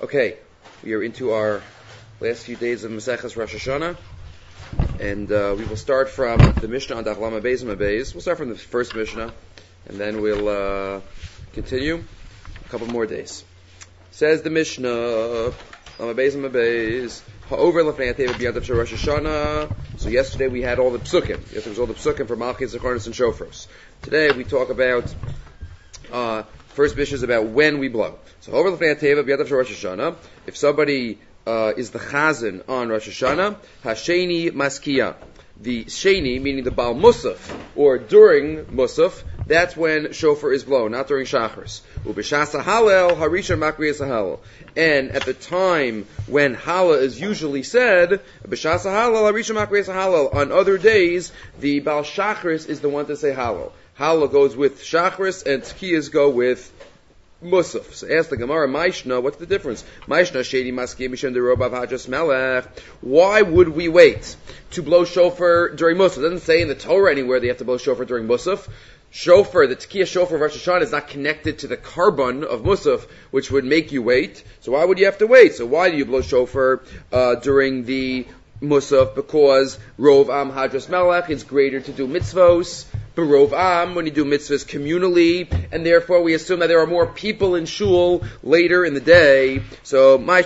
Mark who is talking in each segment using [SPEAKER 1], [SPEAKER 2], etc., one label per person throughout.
[SPEAKER 1] Okay, we are into our last few days of Maseches Rosh Hashanah, and we will start from the Mishnah on Daf Lamed Beis Mabeis. We'll start from the first Mishnah, and then we'll continue a couple more days. Says the Mishnah, Lamed Beis Mabeis, Ha'over Lefnei HaTeva B'Yadav Shel Rosh Hashanah. So yesterday we had all the psukim. Yesterday was all the psukim for Malchis, Zecharnos, and Shofros. Today we talk about first Mishnah is about when we blow. So Ha'over Lefnei HaTeva B'Yadav Shel Rosh Hashanah. If somebody is the chazan on Rosh Hashanah, Hasheni Maskiya. The Sheni, meaning the Baal Musaf, or during Musaf, that's when shofar is blown, not during Shachris. Ubishasa Halel, Harisha Makriyas Halel. And at the time when Hala is usually said, Bishasa Halel, Harisha Makriyas Halel. On other days, the Baal Shachris is the one to say Halel. Halel goes with Shachris, and Tkiyas go with Musaf. So ask the Gemara, Maishna, what's the difference? Maishna, Sheni Maskiya Mishem Derobav Hajas Melech. Why would we wait to blow shofar during Musaf? It doesn't say in the Torah anywhere they have to blow shofar during Musaf. Shofar, the Tekiyah shofar of Rosh Hashanah is not connected to the carbon of Musaf, which would make you wait. So why would you have to wait? So why do you blow shofar during the Musaf? Because Rov Am Hajas Melech is greater to do mitzvos. Berov Am, when you do mitzvahs communally, and therefore we assume that there are more people in shul later in the day. So, I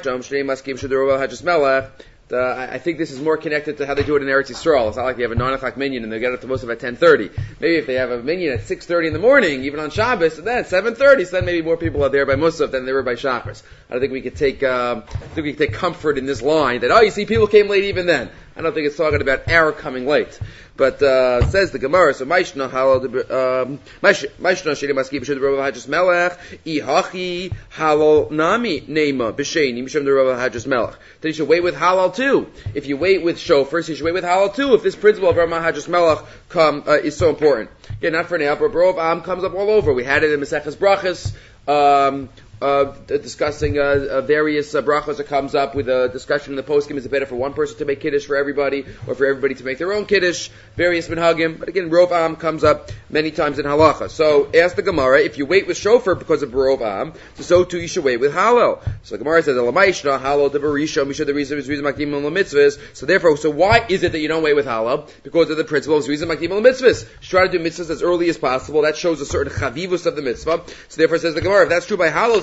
[SPEAKER 1] think this is more connected to how they do it in Eretz Yisrael. It's not like they have a 9 o'clock minyan and they get it to Musaf at 10:30. Maybe if they have a minyan at 6:30 in the morning, even on Shabbos, and then at 7:30, so then maybe more people are there by Musaf than they were by Shachris. I don't think we could take comfort in this line that, you see, people came late even then. I don't think it's talking about our coming late. But says the Gemara, so Maishna Sheni Maskiya B'Shem Derobav Hajas Melech Ihachi Halal Nami Neima B'Sheni B'Shem Derobav Hajas Melech. Then you should wait with Halal too. If you wait with shofars, you should wait with Halal too. If this principle of Rama Hajas Melech is so important. Yeah, not for now, but Berov Am comes up all over. We had it in Maseches Brachas. Discussing various brachos that comes up with a discussion in the poskim. Is it better for one person to make kiddush for everybody, or for everybody to make their own kiddush? Various minhagim. But again, Rov Am comes up many times in halacha. So ask the Gemara, if you wait with shofar because of Rov Am, so too you should wait with halal. So the Gemara says, Elamaishna halal devarisha misha the reason makdim mitzvahs. So therefore, why is it that you don't wait with halal? Because of the principle of reason makdim mitzvahs. Try to do mitzvahs as early as possible. That shows a certain chavivus of the mitzvah. So therefore, says the Gemara, if that's true by halal,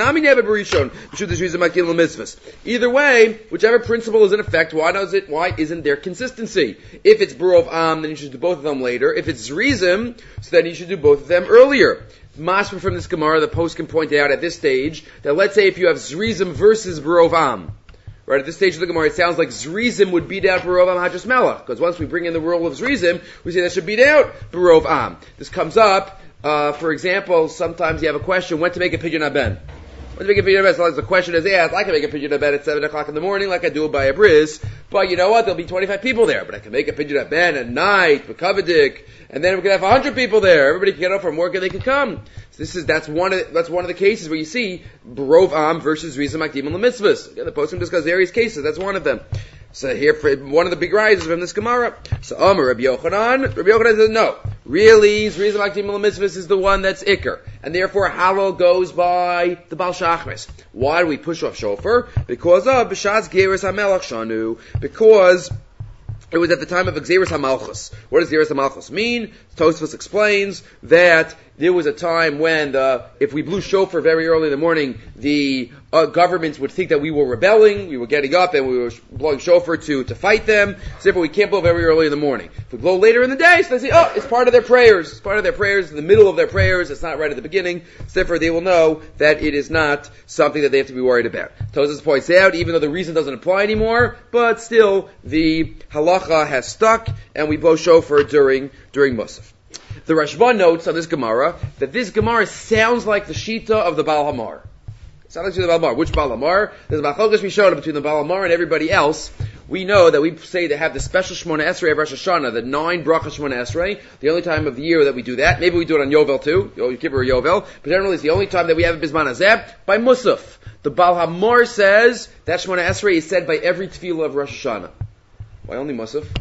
[SPEAKER 1] either way, whichever principle is in effect, why isn't there consistency? If it's Berov Am, then you should do both of them later. If it's Zrizim, so then you should do both of them earlier. Mashma from this Gemara, the post can point out at this stage that let's say if you have Zrizim versus Berov Am, right, at this stage of the Gemara, it sounds like Zrizim would beat out Berov Am Hajas Melech, because once we bring in the rule of Zrizim, we say that should beat out Berov Am. This comes up. For example, sometimes you have a question, when to make a pidyon haben. When to make a pidyon haben, so as the question is asked, I can make a pidyon haben at 7 o'clock in the morning, like I do by a bris, but you know what, there'll be 25 people there, but I can make a pidyon haben at night, B'kavadik, and then we can have 100 people there, everybody can get up from work and they can come. So that's one of the cases where you see Berov Am versus Rizim Makdim and Mitzvahs. Again, the poskim discuss various cases, that's one of them. So here, for one of the big rises from this Gemara. So Amar Rabbi Yochanan says no. Really, Zrizim Makdim Mitzvahs is the one that's Iker. And therefore Halal goes by the Baal Shachris. Why do we push off shofar? Because of B'Shaz Geiros HaMelech Shanu. Because it was at the time of Geiros HaMalchus. What does Geiros HaMalchus mean? Tosfos explains that there was a time when if we blew shofar very early in the morning, the governments would think that we were rebelling, we were getting up and we were blowing shofar to fight them. So therefore we can't blow very early in the morning. If we blow later in the day, so they say, it's part of their prayers. It's part of their prayers, in the middle of their prayers. It's not right at the beginning. So therefore they will know that it is not something that they have to be worried about. Tosfos points out, even though the reason doesn't apply anymore, but still the halacha has stuck and we blow shofar during Musaf. The Rashba notes on this Gemara that this Gemara sounds like the Shita of the Baal Hamar. It sounds like the Baal Hamar. Which Baal Hamar? There's a Machlokes Mishona between the Baal Hamar and everybody else. We know that we say they have the special Shmona Esrei of Rosh Hashanah, the 9 Brachas Shmona Esrei, the only time of the year that we do that. Maybe we do it on Yovel too, Yom Kippur or Yovel, but generally it's the only time that we have it Bisman Hazeh by Musaf. The Baal Hamar says that Shmona Esrei is said by every Tefillah of Rosh Hashanah. Why only Musaf?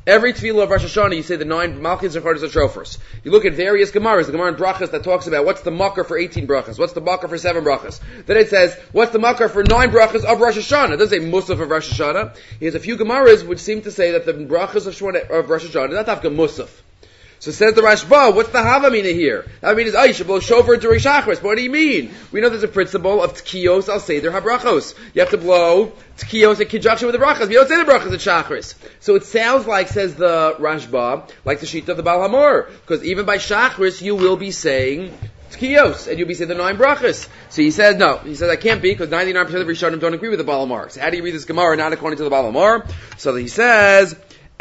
[SPEAKER 1] Every tefillah of Rosh Hashanah, you say the 9 Malchus and Chodesh Shofars. You look at various Gemaras, the Gemara in Brachas that talks about what's the makar for 18 brachas, what's the makar for 7 brachas. Then it says, what's the makar for 9 brachas of Rosh Hashanah. It doesn't say Musaf of Rosh Hashanah. He has a few Gemaras which seem to say that the brachas of Rosh Hashanah is not Tafka Musaf. So says the Rashba, what's the Havamina here? Havamina is, you should blow shofar during Shachris. But what do you mean? We know there's a principle of Tkiyos al Seder HaBrachos. You have to blow Tkiyos in conjunction with the brachas. You don't say the brachas at Shachris. So it sounds like, says the Rashba, like the sheet of the Baal HaMor. Because even by Shachris, you will be saying Tkiyos, and you'll be saying the 9 brachas. So he says, no. He says, I can't be, because 99% of Rishonim don't agree with the Baal HaMor. So how do you read this Gemara not according to the Baal HaMor? So he says,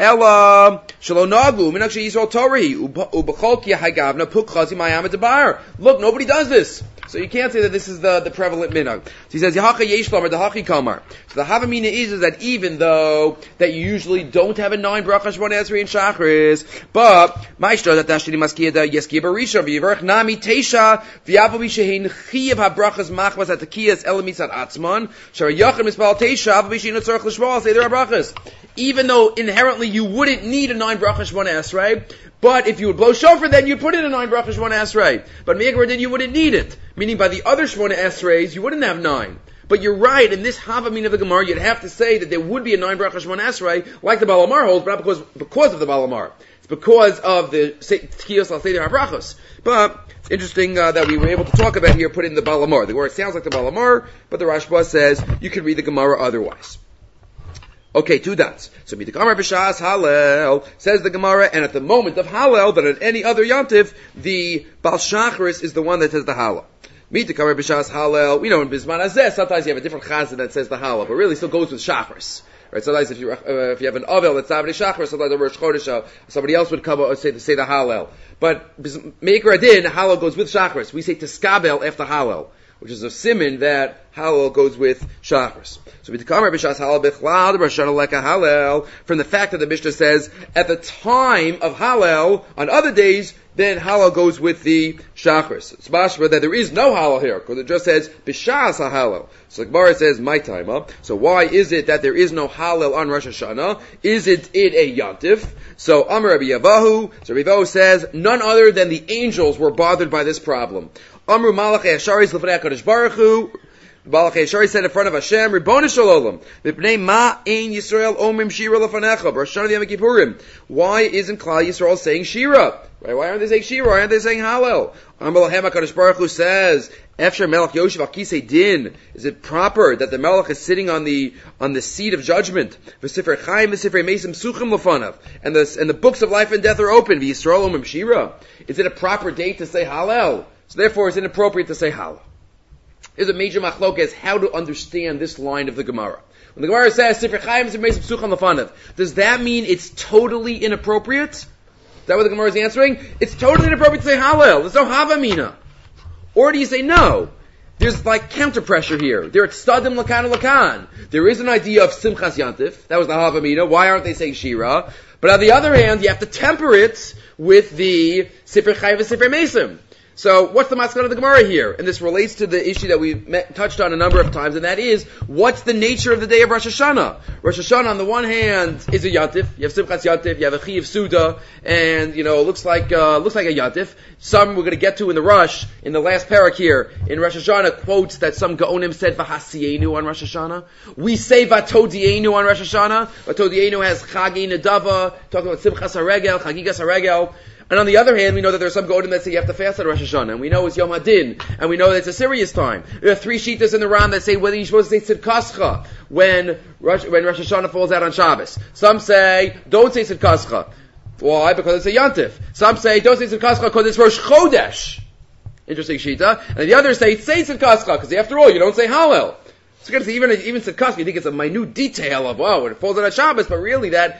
[SPEAKER 1] Ella Shalonagu Minakshi Yisrael Tori Ubacholki Hagavna Pukhazi Mayama Debar. Look, nobody does this. So you can't say that this is the prevalent minhag. So he says Yahacha Yeshlam or the Hachi Kamar. So the Havamina is that even though that you usually don't have a 9 brachas 1 Esrei and Shachris, but Maishra that Dashini Maskiyada Yeskiya Barisha V'Yivarch Nami Teisha V'Yavo Mishehin Chiyav HaBrachas Machmas Atakiyas Elamisat Atzman Shara Yachim Mispal Teisha Avo Mishehin Tzorach L'Shmal Say there are brachas. Even though inherently you wouldn't need a 9 brachas 1 Esrei, but if you would blow shofar, then you'd put in a 9 brachas 1 Esrei. But Me'ikra then you wouldn't need it. Meaning by the other 1 Esreis, you wouldn't have 9. But you're right, in this Havamina of the Gemara, you'd have to say that there would be a 9 brachas 1 Esrei, like the Baal HaMor holds, but not because of the Baal HaMor. It's because of the Tkiyos al Seder HaBrachos. But it's interesting that we were able to talk about here, put in the Baal HaMor. The word sounds like the Baal HaMor, but the Rashba says you can read the Gemara otherwise. Okay, 2 dots. So Midakamar B'Shas Halel, says the Gemara, and at the moment of Halel, but at any other Yantif, the Baal Shachris is the one that says the Halel. Midakamar B'Shas Halel, we know in Bisman Azeh, sometimes you have a different chazan that says the Halel, but really still goes with Shachris. Right? Sometimes if you have an Avel that's Savri Shachris, sometimes a Rosh Chodesh, somebody else would come and say the Halel. But Meikar Adin, Halel goes with Shachris. We say Teskabel after Halel, which is a siman that Halel goes with Shachris. So from the fact that the Mishnah says at the time of Halel, on other days, then Halel goes with the Shachris. It's mashma that there is no Halel here, because it just says B'shas HaHalel. So the Gemara says, my time up. So why is it that there is no Halel on Rosh Hashanah? Is it a Yantif? So Amar Rabbi Yavahu, so Rabbi Yavahu says, none other than the angels were bothered by this problem. Amru Malachei Asharis L'fnei HaKadosh Baruch Hu, Malachei Asharis said in front of Hashem, Ribono Shel Olam, Mipnei Ma Ein Yisrael Omrim Shira L'fanecha, Rosh Hashanah Yom Kippurim. Why isn't Klal Yisrael saying Shira? Right? Why aren't they saying Shira? Why aren't they saying Hallel? Amar Lahem HaKadosh Baruch Hu says, Efshar Melech Yoshev Al Kisei Din. Is it proper that the Melech is sitting on the seat of judgment? V'Sifrei Chaim V'Sifrei Mesim Suchim L'fanav. And the books of life and death are open. V'Yisrael Omrim Shira. Is it a proper date to say Hallel? So therefore, it's inappropriate to say Hallel. There's a major machlok as how to understand this line of the Gemara. When the Gemara says, Sifrei Chaim V'Sifrei Mesim Suchim L'fanav, does that mean it's totally inappropriate? Is that what the Gemara is answering? It's totally inappropriate to say Hallel. There's no Havamina. Or do you say no? There's like counter pressure here. They're at Stadim Lakan Lakan. There is an idea of Simchas Yantif. That was the Havamina. Why aren't they saying Shira? But on the other hand, you have to temper it with the Sifrei Chaim V'Sifrei Mesim. So, what's the maskana of the Gemara here? And this relates to the issue that we've touched on a number of times, and that is, what's the nature of the day of Rosh Hashanah? Rosh Hashanah, on the one hand, is a Yantif. You have Simchas Yantif, you have a Chiyav Suda, and, looks like a Yantif. Some we're going to get to in the Rosh, in the last parak here, in Rosh Hashanah, quotes that some Gaonim said, V'hasienu on Rosh Hashanah. We say Vatodienu on Rosh Hashanah. Vatodienu has Chagi Nedava, talking about Simchas HaRegel, Chagigas HaRegel. And on the other hand, we know that there are some Godim that say you have to fast on Rosh Hashanah, and we know it's Yom Hadin, and we know that it's a serious time. There are 3 shittas in the Ram that say whether you're supposed to say Tzidkascha when Rosh Hashanah falls out on Shabbos. Some say, don't say Tzidkascha. Why? Because it's a Yantif. Some say, don't say Tzidkascha because it's Rosh Chodesh. Interesting shita. And the others say Tzidkascha, because after all, you don't say Hallel. So even Tzidkascha, you think it's a minute detail of, when it falls on Shabbos, but really that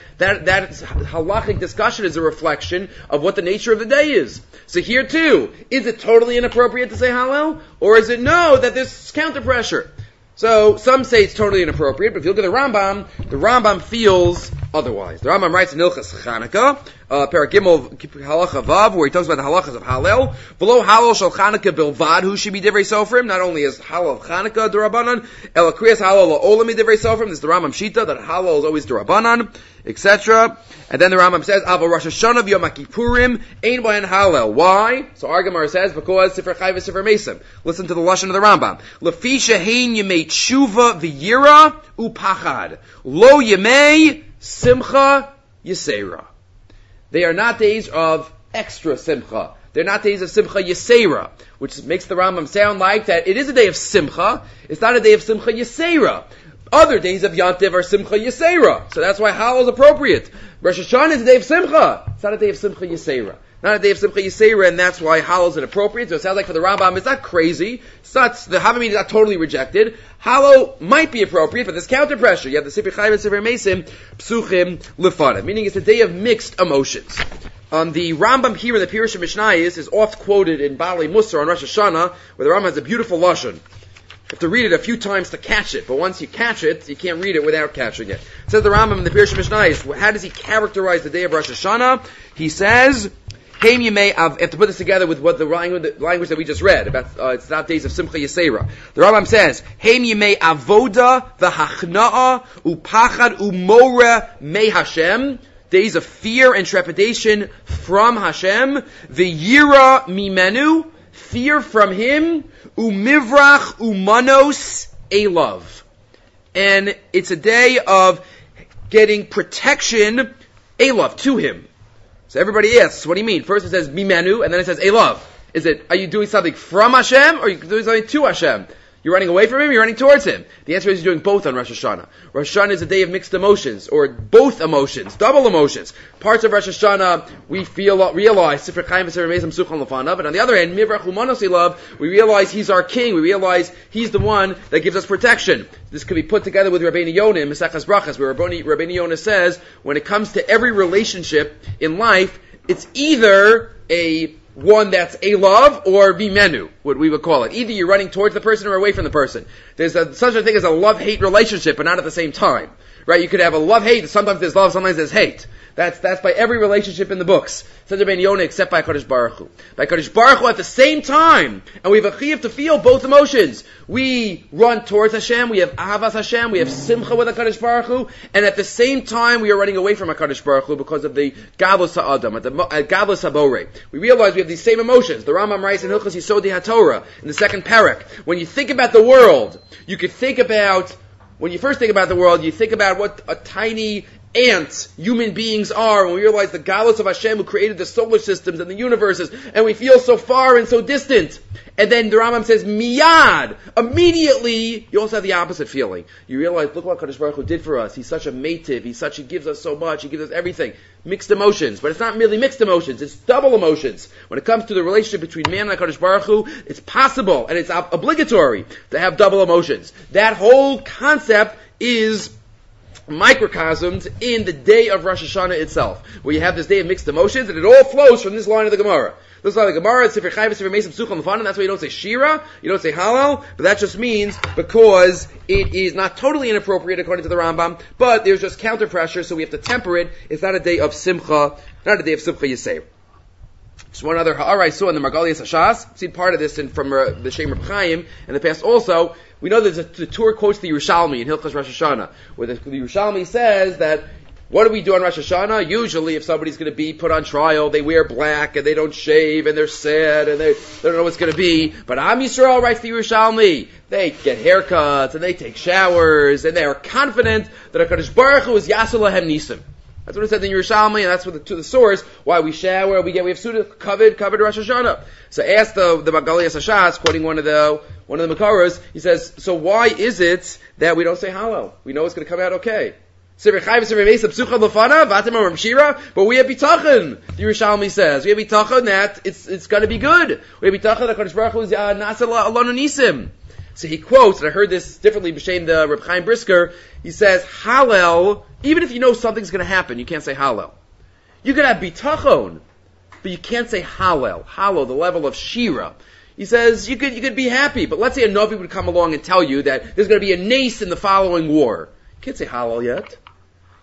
[SPEAKER 1] halachic discussion is a reflection of what the nature of the day is. So here too, is it totally inappropriate to say Hallel? Or is it no, that there's counter pressure? So, some say it's totally inappropriate, but if you look at the Rambam feels otherwise. The Rambam writes in Ilchas Chanukah, Paragimel Halacha Vav, where he talks about the halachas of Hallel. Below Hallel Shal Chanukah Bilvad, who should be Divrei Sofrim, not only is Hallel of Chanukah Durabanan, Ela Kriyas Hallel La'olam Divrei Sofrim, this is the Rambam Shita, that Hallel is always Durabanan, etc. And then the Rambam says, Ava Rosh Hashanah v'Yom HaKippurim, Ein Bayan Hallel. Why? So our Gemara says, because Sefer Chai v'Sefer Mesim. Listen to the Lashon of the Rambam. Lefi shehein yemei tshuva v'yira upachad. Lo yemei simcha yisera. They are not days of extra simcha. They're not days of simcha yisera, which makes the Rambam sound like that it is a day of simcha. It's not a day of simcha yisera. Other days of Yantiv are simcha yisera. So that's why Hallel is appropriate. Rosh Hashanah is a day of simcha. It's not a day of simcha yisera. Not a day of simcha yisera, and that's why Hallel is inappropriate. So it sounds like for the Rambam, it's not crazy. It's not, the Havamim is not totally rejected. Hallel might be appropriate, but there's counter pressure. You have the Sefer Chai and Sefer Mesim, Psuchim Lefanim, meaning it's a day of mixed emotions. The Rambam here in the Pirush Mishnayos is oft quoted in Baalei Musar on Rosh Hashanah, where the Rambam has a beautiful lashon. You have to read it a few times to catch it, but once you catch it, you can't read it without catching it. Says the Rambam in the Pirush Mishnayos, how does he characterize the day of Rosh Hashanah? He says, Haim Yemei Av, have to put this together with what the language that we just read about. It's not days of Simcha Yisera. The Rambam says, Haim Yemei Avoda v'Hachna'a uPachad uMoreh Me Hashem. Days of fear and trepidation from Hashem. V'Yira Mimenu, fear from Him. Umivrach Umanos Elav. And it's a day of getting protection, Elav, to Him. So everybody asks, what do you mean? First it says Mimenu, and then it says Elav. Are you doing something from Hashem, or are you doing something to Hashem? You're running away from Him, you're running towards Him. The answer is you're doing both on Rosh Hashanah. Rosh Hashanah is a day of mixed emotions, or both emotions, double emotions. Parts of Rosh Hashanah, we realize, Sifrei Chaim v'Sefer Mesim Suchon Lefanav, but on the other hand, Mivrach Umanos Elav, we realize He's our King, we realize He's the one that gives us protection. This could be put together with Rabbeinu Yonah in Mesechas Brachas, where Rabbeinu Yonah says, when it comes to every relationship in life, it's either one that's a love or bimenu, what we would call it. Either you're running towards the person or away from the person. There's such a thing as a love-hate relationship, but not at the same time. Right? You could have a love-hate, sometimes there's love, sometimes there's hate. That's by every relationship in the books. Says Rabbeinu Yonah, except by HaKadosh Baruch Hu. By HaKadosh Baruch Hu at the same time, and we have a chiyuv to feel both emotions. We run towards Hashem, we have Ahavas Hashem, we have Simcha with HaKadosh Baruch Hu, and at the same time we are running away from HaKadosh Baruch Hu because of the Gadlus HaAdam, at Gadlus HaBorei. We realize we have these same emotions. The Rambam writes in Hilchos Yisodei HaTorah, in the second parak, when you think about the world, you could think about, when you first think about the world, you think about what a tiny ants human beings are, when we realize the galus of Hashem who created the solar systems and the universes, and we feel so far and so distant. And then the Rambam says, miyad, immediately, you also have the opposite feeling. You realize, look what Kadosh Baruch Hu did for us. He's such a meitiv, he gives us so much, he gives us everything. Mixed emotions, but it's not merely mixed emotions, it's double emotions. When it comes to the relationship between man and Kadosh Baruch Hu, it's possible, and it's obligatory to have double emotions. That whole concept is microcosms in the day of Rosh Hashanah itself, where you have this day of mixed emotions, and it all flows from this line of the Gemara. This line of the Gemara, Sefer Chai v'Sefer Mesim Psuchim Lefanim, that's why you don't say Shira, you don't say Hallel, but that just means because it is not totally inappropriate according to the Rambam, but there's just counter pressure, so we have to temper it. It's not a day of Simcha, not a day of Simcha Yisei. Just one other ha'ara I saw in the Margalias Hashas. I've seen part of this from the Shem Reb Chaim in the past also. We know there's the Torah quotes the Yerushalmi in Hilchos Rosh Hashanah, where the Yerushalmi says that what do we do on Rosh Hashanah? Usually, if somebody's going to be put on trial, they wear black and they don't shave and they're sad and they don't know what's going to be. But Am Yisrael, writes the Yerushalmi, they get haircuts and they take showers and they are confident that HaKadosh Baruch Hu is Yaseh Lahem Nisim. That's what it said in Yerushalmi, and that's what to the source why we shower, we have Suda covered Rosh Hashanah. So ask the Margalias Hashas, quoting one of the Makaros, he says, so why is it that we don't say Hallel? We know it's going to come out okay. But we have bitachon, the Yerushalmi says. We have bitachon that it's going to be good. We have bitachon that HaKadosh Baruch Hu is Naseh Alanu Nisim. So he quotes, and I heard this differently b'shem the Reb Chaim Brisker, he says, Hallel, even if you know something's going to happen, you can't say Hallel. You could have bitachon, but you can't say Hallel. Hallel, the level of Shira. He says, you could be happy, but let's say a Novi would come along and tell you that there's going to be a nace in the following war. You can't say Hallel yet.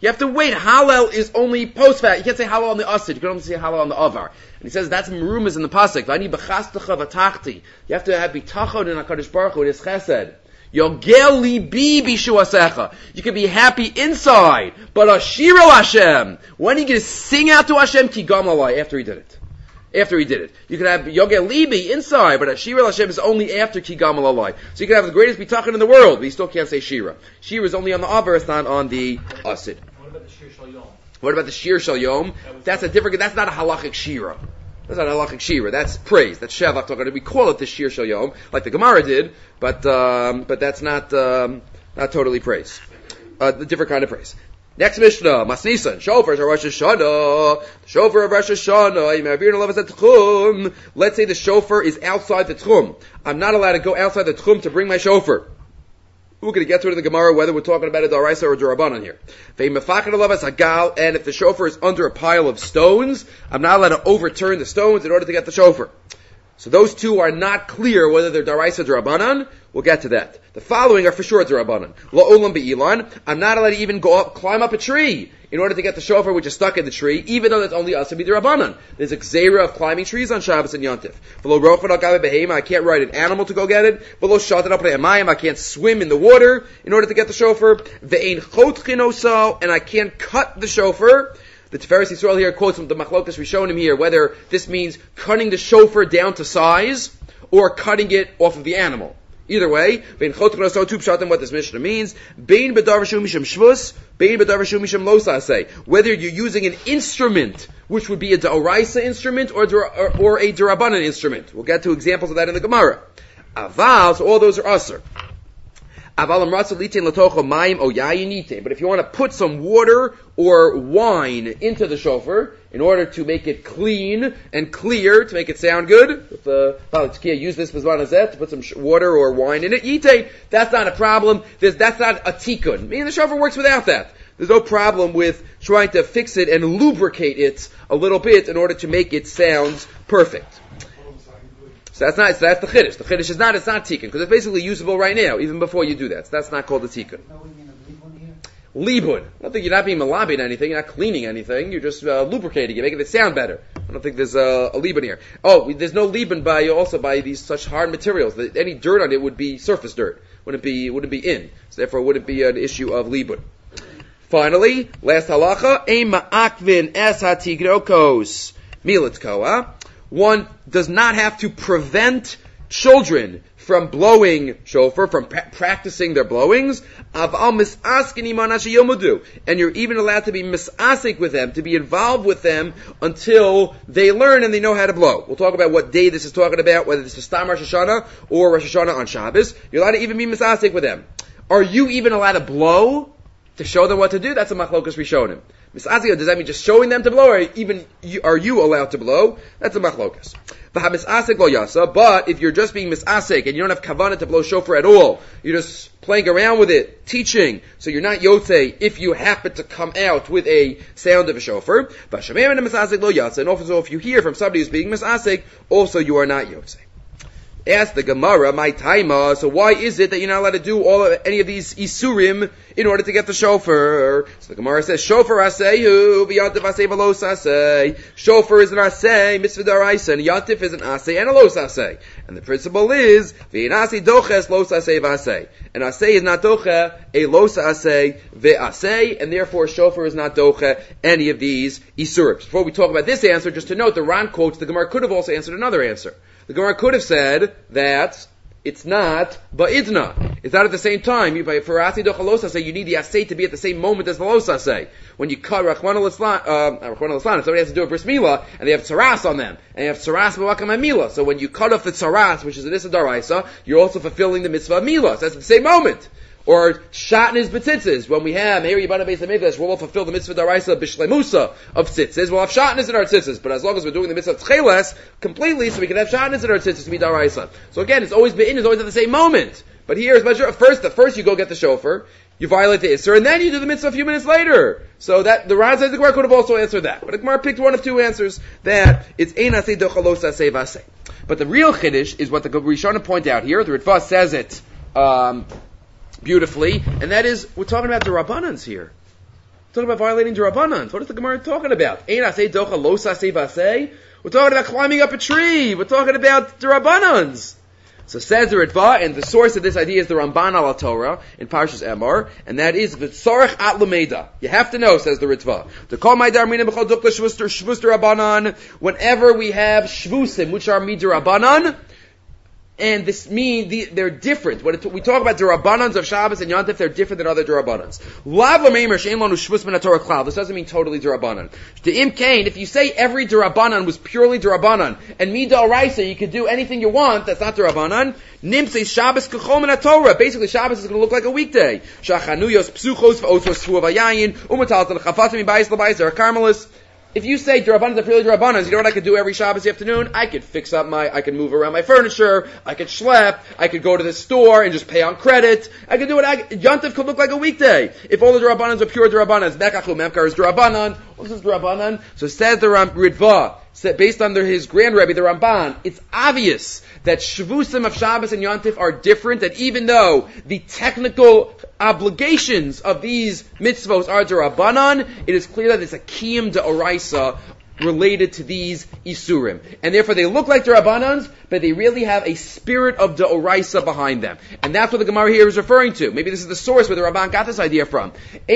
[SPEAKER 1] You have to wait. Hallel is only post-fast. You can't say Hallel on the Asid. You can only say Hallel on the Avar. And he says that's Merumas in the Pasuk. V'ani b'chastecha v'tachti. You have to have bitachon in HaKadosh Baruch Hu. It is chesed. Yogel libi bishuasecha. You can be happy inside, but Ashiro Hashem. When are you going to sing out to Hashem? Ki gam lalai. After he did it. After he did it. You can have Yogel libi inside, but Ashiro Hashem is only after Ki gam lalai. So you can have the greatest bitachon in the world, but you still can't say Shira. Shira is only on the Avar, it's not on the Asid.
[SPEAKER 2] What about the Shir Shal Yom?
[SPEAKER 1] What about the Shir Shal Yom? That's not a halachic Shira. That's not a halachic Shira. That's praise. That's Shavach Torah. We call it the Shir Shal Yom, like the Gemara did, but that's not totally praise. The different kind of praise. Next Mishnah, Masnisan, Shofar are Rosh Hashanah. Shofar of Rosh Hashanah. Let's say the shofar is outside the tchum. I'm not allowed to go outside the tchum to bring my shofar. We're going to get to it in the Gemara whether we're talking about a Daraisa or a Durabanan here. And if the shofar is under a pile of stones, I'm not allowed to overturn the stones in order to get the shofar. So those two are not clear whether they're Daraisa or Durabanan. We'll get to that. The following are for sure Durabanan. La'olam be'ilan. I'm not allowed to even climb up a tree in order to get the shofar which is stuck in the tree, even though that's only us to be Durabanan. There's a gzeira of climbing trees on Shabbos and Yontif. I can't ride an animal to go get it. I can't swim in the water in order to get the shofar. And I can't cut the shofar. The Tiferes Yisrael here quotes from the Machlokas Rishonim here, whether this means cutting the shofar down to size or cutting it off of the animal. Either way, what this Mishnah means, whether you're using an instrument, which would be a D'oraisa instrument or a D'Rabanan instrument. We'll get to examples of that in the Gemara. Aval, so all those are Asr. But if you want to put some water or wine into the shofar in order to make it clean and clear, to make it sound good, use this to put some water or wine in it, yite, that's not a problem. That's not a tikkun. Meaning the shofar works without that. There's no problem with trying to fix it and lubricate it a little bit in order to make it sound perfect. So that's the chiddush. The chiddush is not tikkun, because it's basically usable right now, even before you do that. So that's not called a tikkun. Libun. I don't think you're not being malabin anything, you're not cleaning anything, you're just lubricating it, making it sound better. I don't think there's a libun here. Oh, there's no libun by these such hard materials. Any dirt on it would be surface dirt. Wouldn't be in. So therefore it wouldn't be an issue of libun. Finally, last halacha, Ein ma'akvin es hatigrokos milatkoa. One does not have to prevent children from blowing shofar, from practicing their blowings. And you're even allowed to be misasik with them, to be involved with them until they learn and they know how to blow. We'll talk about what day this is talking about, whether this is Stam Rosh Hashanah or Rosh Hashanah on Shabbos. You're allowed to even be misasik with them. Are you even allowed to blow to show them what to do? That's a machlokas rishonim. Misasik, does that mean just showing them to blow, or even are you allowed to blow? That's a machlokas. But if you're just being misasik and you don't have kavanah to blow shofar at all, you're just playing around with it, teaching, so you're not yotzei if you happen to come out with a sound of a shofar. And also if you hear from somebody who's being misasik, also you are not yotzei. Ask the Gemara, my taima, so why is it that you're not allowed to do any of these isurim in order to get the shofar? So the Gemara says, shofar asehu, v'yantif aseh v'los aseh. Shofar is an aseh, mitzvah daraisa, and yantif is an aseh and a los aseh. And the principle is, v'inasi doches los aseh v'aseh. An aseh is not doche, a los aseh v'aseh, and therefore shofar is not doche any of these isurim. Before we talk about this answer, just to note, the Ran quotes, the Gemara could have also answered another answer. The Gemara could have said that it's not ba'idna. It's not at the same time. For Asi Dochalosa say, you need the asay to be at the same moment as the losa say. When you cut Rachman al-Islan, if somebody has to do a bris milah, and they have tsaras on them, and you have tsaras b'wakam milah. So when you cut off the tsaras, which is an issa daraisa, you're also fulfilling the mitzvah of milah. So that's at the same moment. Or shatnez b'tzitzis. When we have Meir Yibana Beis HaMikdash, we'll fulfill the mitzvah daraisa b'shleimusa of tzitzis. We'll have shatnez in our tzitzis, but as long as we're doing the mitzvah of tcheles completely, so we can have shatnez in our tzitzis to be daraisa. So again, it's always at the same moment. But here, first you go get the shofar, you violate the Isser, and then you do the mitzvah a few minutes later. So that the Ran says the Gemara could have also answered that, but the Gemara picked one of two answers that it's ein aseh dochalos aseh vaseh. But the real chiddush is what the Rishonim point out here. The Ritva says it beautifully, and that is, we're talking about the Rabbanans here. talking about violating Durabanans. What is the Gemara talking about? Ein aseh docha lo saseh vaseh. We're talking about climbing up a tree. We're talking about Durabanans. So says the Ritva, and the source of this idea is the Ramban al Torah in Parshas Emor, and that is v'tzorech at lameda. You have to know, says the Ritva. To call my darmina b'chol dukla shvus Durabanan, whenever we have shvusim, which are midurabanan, and this means they're different. When we talk about Durabanans of Shabbos and Yontif, they're different than other Durabanans. This doesn't mean totally Durabanan. If you say every Durabanan was purely Durabanan, and Mid'Oraisa, you could do anything you want, that's not Durabanan. Nim says Shabbos k'chol min Torah. Basically, Shabbos is going to look like a weekday. Shachanuyos psuchos v'otos sfuavayayin umataltan chafatim ibayis l'bayis or karmelis. If you say Durabanans are purely Durabanans, you know what I could do every Shabbos afternoon? I could I could move around my furniture, I could schlep, I could go to the store and just pay on credit. I could do what Yontif could look like a weekday. If all the Durabanans are pure Durabanans, Mekachu Memkar is Durabanan. What's this Durabanan? So says the Ritva, based on his grand Rebbe, the Ramban, it's obvious that Shvusim of Shabbos and Yontif are different, and even though the technical obligations of these mitzvos are Durabanan, it is clear that it's a Kiyum D'Oraisa related to these Isurim. And therefore they look like Durabanans, but they really have a spirit of D'Oraisa behind them. And that's what the Gemara here is referring to. Maybe this is the source where the Ramban got this idea from.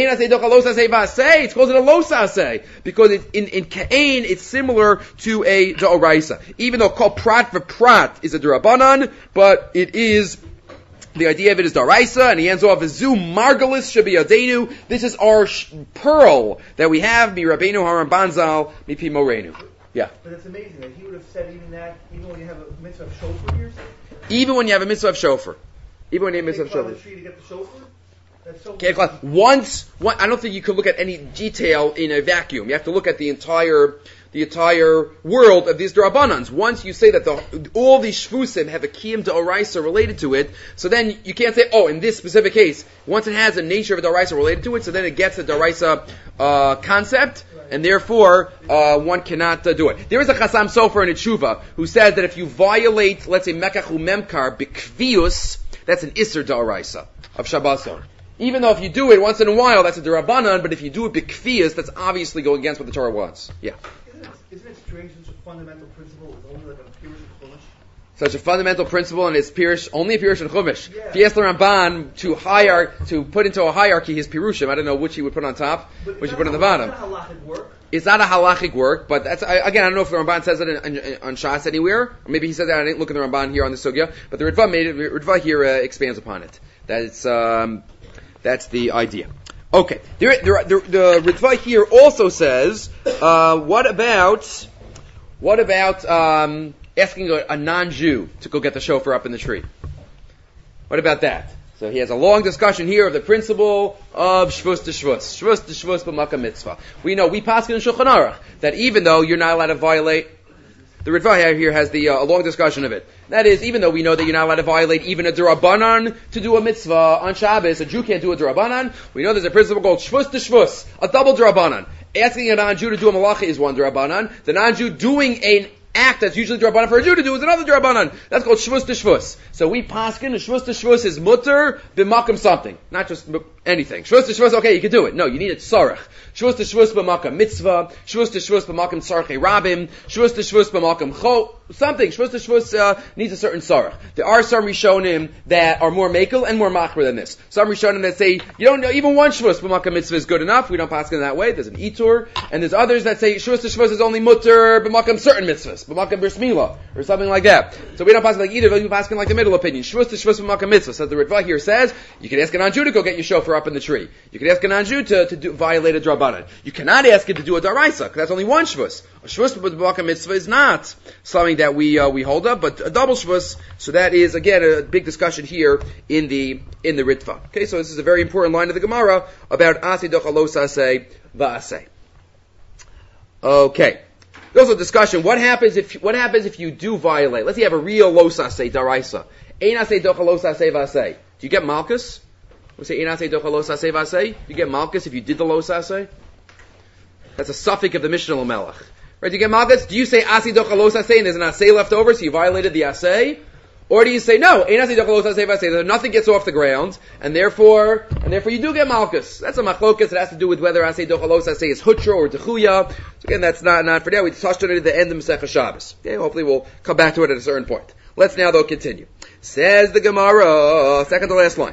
[SPEAKER 1] It's called a Losaseh, because in Ka'ain it's similar to a D'Oraisa. Even though called Prat v'Prat is a Durabanan, but it is, the idea of it is Daraisa, and he ends off as Zu Margalis Shabiyadenu. This is our pearl that we have, Mi Rabbeinu Haramban Zal, Mi Pi Morenu. Yeah.
[SPEAKER 2] But it's amazing that he would have said even that, even when you have a mitzvah of shofar here?
[SPEAKER 1] Even when you have a mitzvah of shofar. Even when you have a mitzvah of shofar.
[SPEAKER 2] The tree to get the shofar? That's so
[SPEAKER 1] I don't think you can look at any detail in a vacuum. You have to look at the entire world of these Durabanans. Once you say that all these Shvusim have a Kiyum D'Oraisa related to it, so then you can't say, in this specific case, once it has a nature of a D'Oraisa related to it, so then it gets the D'Oraisa concept, and therefore one cannot do it. There is a Chasam Sofer in a Tshuva who says that if you violate, let's say, Mekachu Memkar, B'Kvius, that's an Isser D'Oraisa of Shabbosar. Even though if you do it once in a while, that's a Durabanan, but if you do it B'Kvius, that's obviously going against what the Torah wants. Yeah.
[SPEAKER 2] Isn't it strange, such a fundamental principle is only like a Pirush and Chumash?
[SPEAKER 1] Such a fundamental principle, and it's only a Pirush and Chumash.
[SPEAKER 2] Yeah.
[SPEAKER 1] If you ask the Ramban to put into a hierarchy his Pirushim, I don't know which he would put on top, which he put on the bottom. It's not a halachic work, but that's, I don't know if the Ramban says it on Shas anywhere, or maybe he says that, I didn't look in the Ramban here on the Sugya, but the Ritva here expands upon it. That's the idea. Okay, the Ritva here also says, what about asking a non-Jew to go get the shofar up in the tree? What about that? So he has a long discussion here of the principle of Shvus to Shvus b'Makom Mitzvah. We paskin in Shulchan Aruch that even though you're not allowed to violate, the Ritva here has a long discussion of it. That is, even though we know that you're not allowed to violate even a Durabanan to do a mitzvah on Shabbos, a Jew can't do a Durabanan, we know there's a principle called Shvus to Shvus, a double Durabanan. Asking a non-Jew to do a malacha is one Durabanan. The non-Jew doing an act that's usually Durabanan for a Jew to do is another Durabanan. That's called Shvus to Shvus. So we paskin, Shvus to Shvus is mutter b'makom something. Not just anything. Shvus to Shvus, okay, you can do it. No, you need a tzarech. Shvus to Shvus b'makom mitzvah. Shvus to Shvus b'makom tzarchei rabim. Shvus to Shvus b'makom something. Shvus to Shvus needs a certain tzarech. There are some Rishonim that are more makel and more machmer than this. Some Rishonim that say, you don't know, even one Shvus b'makom mitzvah is good enough. We don't paskin that way. There's an itur. And there's others that say Shvus to Shvus is only mutter b'makom certain mitzvahs. B'makom bris milah. Or something like that. So we don't paskin like either, but we paskin like the middle opinion. Shvus to Shvus b'makom mitzvah. So the Ritva here says, you can ask a non-Jew to go get your shofar up in the tree. You can ask a non-Jew to violate a Drabanan. You cannot ask him to do a Daraisa, because that's only one Shvus. A Shvus b'makom mitzvah is not something that we hold up, but a double Shvus, so that is, again, a big discussion here in the Ritva. Okay, so this is a very important line of the Gemara about Aseh docha lo saseh va'aseh. Okay. There's also a discussion, what happens if you do violate? Let's say you have a real lo saseh Daraisa. Ein aseh docha lo saseh va'aseh. Do you get Malkus? We say Ein aseh docha lo saseh va'aseh. You get Malkus if you did the lo saseh? That's a suffix of the Mishnah L'Melech. Right, do you get Malkus? Do you say Aseh docha lo saseh and there's an aseh left over, so you violated the aseh? Or do you say no? Nothing gets off the ground, and therefore you do get malchus. That's a machlokas. It has to do with whether asay dochalos asay is hutra or dechuya. So again, that's not for now. We touched on it at the end of Masechah Shabbos. Okay, hopefully we'll come back to it at a certain point. Let's now though continue. Says the Gemara, second to last line.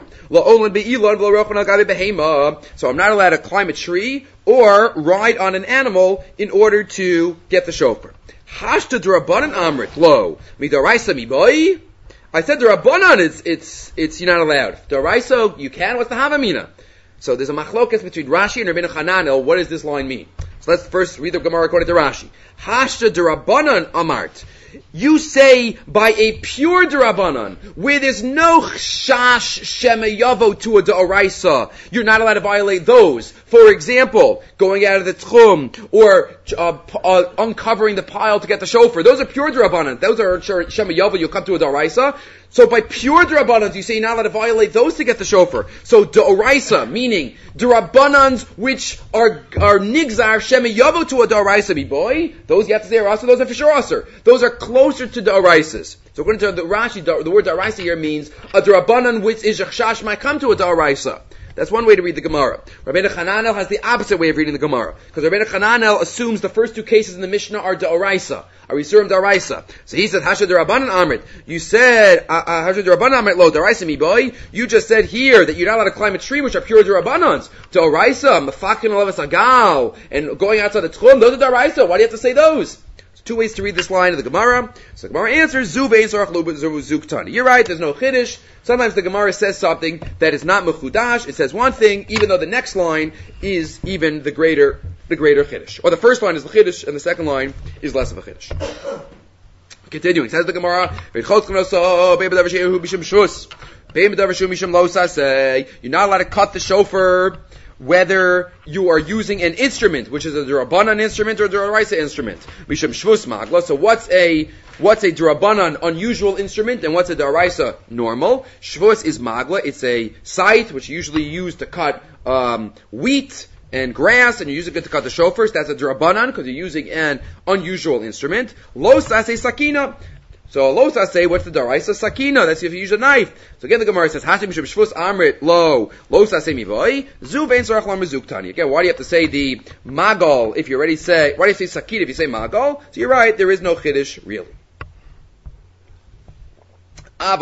[SPEAKER 1] So I'm not allowed to climb a tree or ride on an animal in order to get the shofar. Hashta d'Rabbanan amrit lo midaraisa mi boy. I said the Rabbanan, it's you're not allowed. D'Oraisa, you can. What's the Havamina? So there's a machlokas between Rashi and Rabbeinu Hananel. What does this line mean? So let's first read the Gemara according to Rashi. Hashta d'Rabbanan amart. You say by a pure d'Rabbanan, where there's no chash shemayavo to a d'Oraisa, you're not allowed to violate those. For example, going out of the tchum, or uncovering the pile to get the shofar. Those are pure d'Rabbanan. Those are shemayavo, you'll come to a d'Oraisa. So by pure d'Rabbanans, you say you're not allowed to violate those to get the shofar. So d'Oraisa, meaning d'Rabbanans which are nigzar shemayavo to a d'Oraisa, boy. Those you have to say are also, those are for sure aser. Those are closer to d'Oraisas. So according to the Rashi, the word d'Oraisa here means a d'Rabbanan which is chash might come to a d'Oraisa. That's one way to read the Gemara. Rabbeinu Hananel has the opposite way of reading the Gemara. Because Rabbeinu Hananel assumes the first two cases in the Mishnah are d'Oraisa. Are Yisurim d'Oraisa. So he said, Hasha d'Rabbanan Amrit. You said, Hasha d'Rabbanan Amrit lo d'Oraisa mi boy. You just said here that you're not allowed to climb a tree which are pure d'Rabbanans. D'Oraisa, Mefakin Alevas Agal, and going outside the Tchum, those are d'Oraisa. Why do you have to say those? Two ways to read this line of the Gemara. So the Gemara answers, Zu bein sorach lu zuktani. You're right, there's no chiddush. Sometimes the Gemara says something that is not mechudash. It says one thing, even though the next line is even the greater chiddush. Or the first line is the chiddush, and the second line is less of a chiddush. Continuing, says the Gemara, you're not allowed to cut the shofar whether you are using an instrument, which is a d'Rabbanan instrument or a d'Oraisa instrument. Misham shvus magla. So what's a d'Rabbanan unusual instrument and what's a d'Oraisa normal? Shvus is magla. It's a scythe which you usually use to cut wheat and grass, and you use it to cut the shofars. That's a d'Rabbanan because you're using an unusual instrument. Lo sase sakina. So lo sase, what's the d'Oraisa? Sakina. That's if you use a knife. So again, the Gemara says, Hasim mishum shvus amrit lo sase mivoy zu vein sorach lam mezuktani. Again, why do you have to say the magal if you already say? Why do you say sakina if you say magal? So you're right, there is no chiddush really. But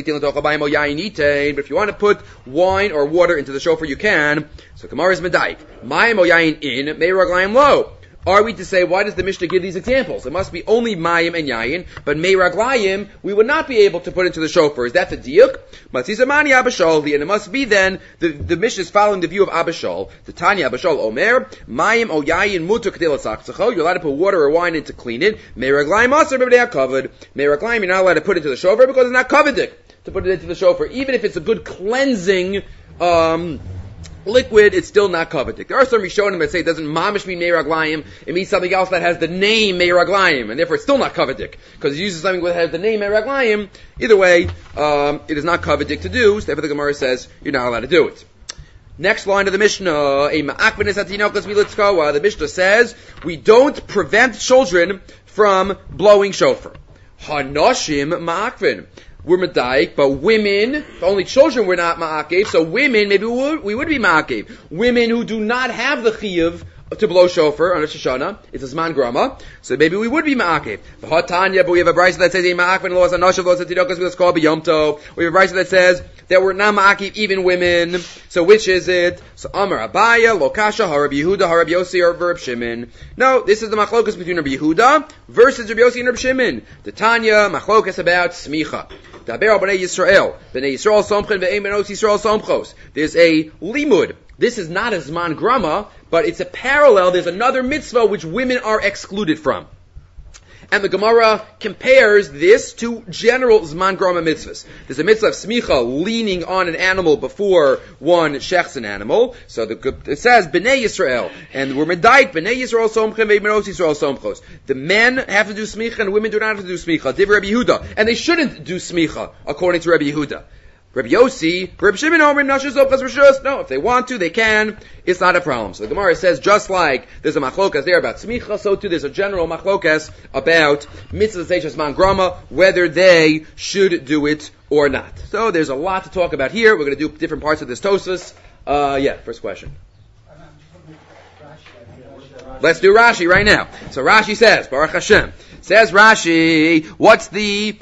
[SPEAKER 1] if you want to put wine or water into the shofar, you can. So Gemara is medaik. Mayim o yain in meiraglayim lo. Are we to say, why does the Mishnah give these examples? It must be only mayim and yayin, but meiraglayim we would not be able to put into the shofar. Is that the diuk? Matzizamani Abishol, and it must be then, the Mishnah is following the view of Abishol. The Tanya Abishol Omer, mayim o yayin mutu k'dei l'sachzacho, you're allowed to put water or wine in to clean it. Meiraglayim aser b'b'nei hakavod. Meiraglayim you're not allowed to put into the shofar because it's not kavodik to put it into the shofar. Even if it's a good cleansing, liquid, it's still not coveted. There are some Rishonim that say it doesn't mamish mean meiraglayim, it means something else that has the name meiraglayim, and therefore it's still not coveted, because it uses something that has the name meiraglayim. Either way, it is not coveted to do, so therefore the Gemara says you're not allowed to do it. Next line of the Mishnah, the Mishnah says, we don't prevent children from blowing shofar. Hanoshim ma'akvin. We're medaik, but women, only children were not ma'akev, so women, maybe we would be ma'akev. Women who do not have the chiyuv to blow shofar on Rosh Hashanah, it's a zman grama, so maybe we would be ma'akev. V'hatanya, but we have a brayso that says, ma'akvin lo asanoshim lo asatidokas v'las kol b'yom tov. We have a brayso that says that we're not ma'akev even women. So which is it? So Amar Abaya, Lokasha, Harab Yehuda, Harab Yossi, or Reb Shimon. No, this is the machlokas between Reb Yehuda versus Reb Yossi and Reb Shimon. The Tanya, machlokas about smicha. Daber b'nei Yisrael. B'nei Yisrael somchen ve'ein benos Yisrael somchos. There's a limud. This is not a zman grama, but it's a parallel. There's another mitzvah which women are excluded from. And the Gemara compares this to general Zman Grama mitzvahs. There's a mitzvah of smicha, leaning on an animal before one shechs an animal. So it says, B'nei Yisrael. And we're medayik, B'nei Yisrael somchem, ve'menos Yisrael somchos. The men have to do smicha, and women do not have to do smicha. Div Rabbi Yehuda. And they shouldn't do smicha, according to Rabbi Yehuda. Rabbi Yossi, Rabbi Shimon, no, if they want to, they can. It's not a problem. So the Gemara says, just like there's a machlokas there about smicha, so too there's a general machlokas about mitzvah seishas man grama, whether they should do it or not. So there's a lot to talk about here. We're going to do different parts of this Tosfos. First question. Let's do Rashi right now. So Rashi says, Baruch Hashem, says Rashi, what's the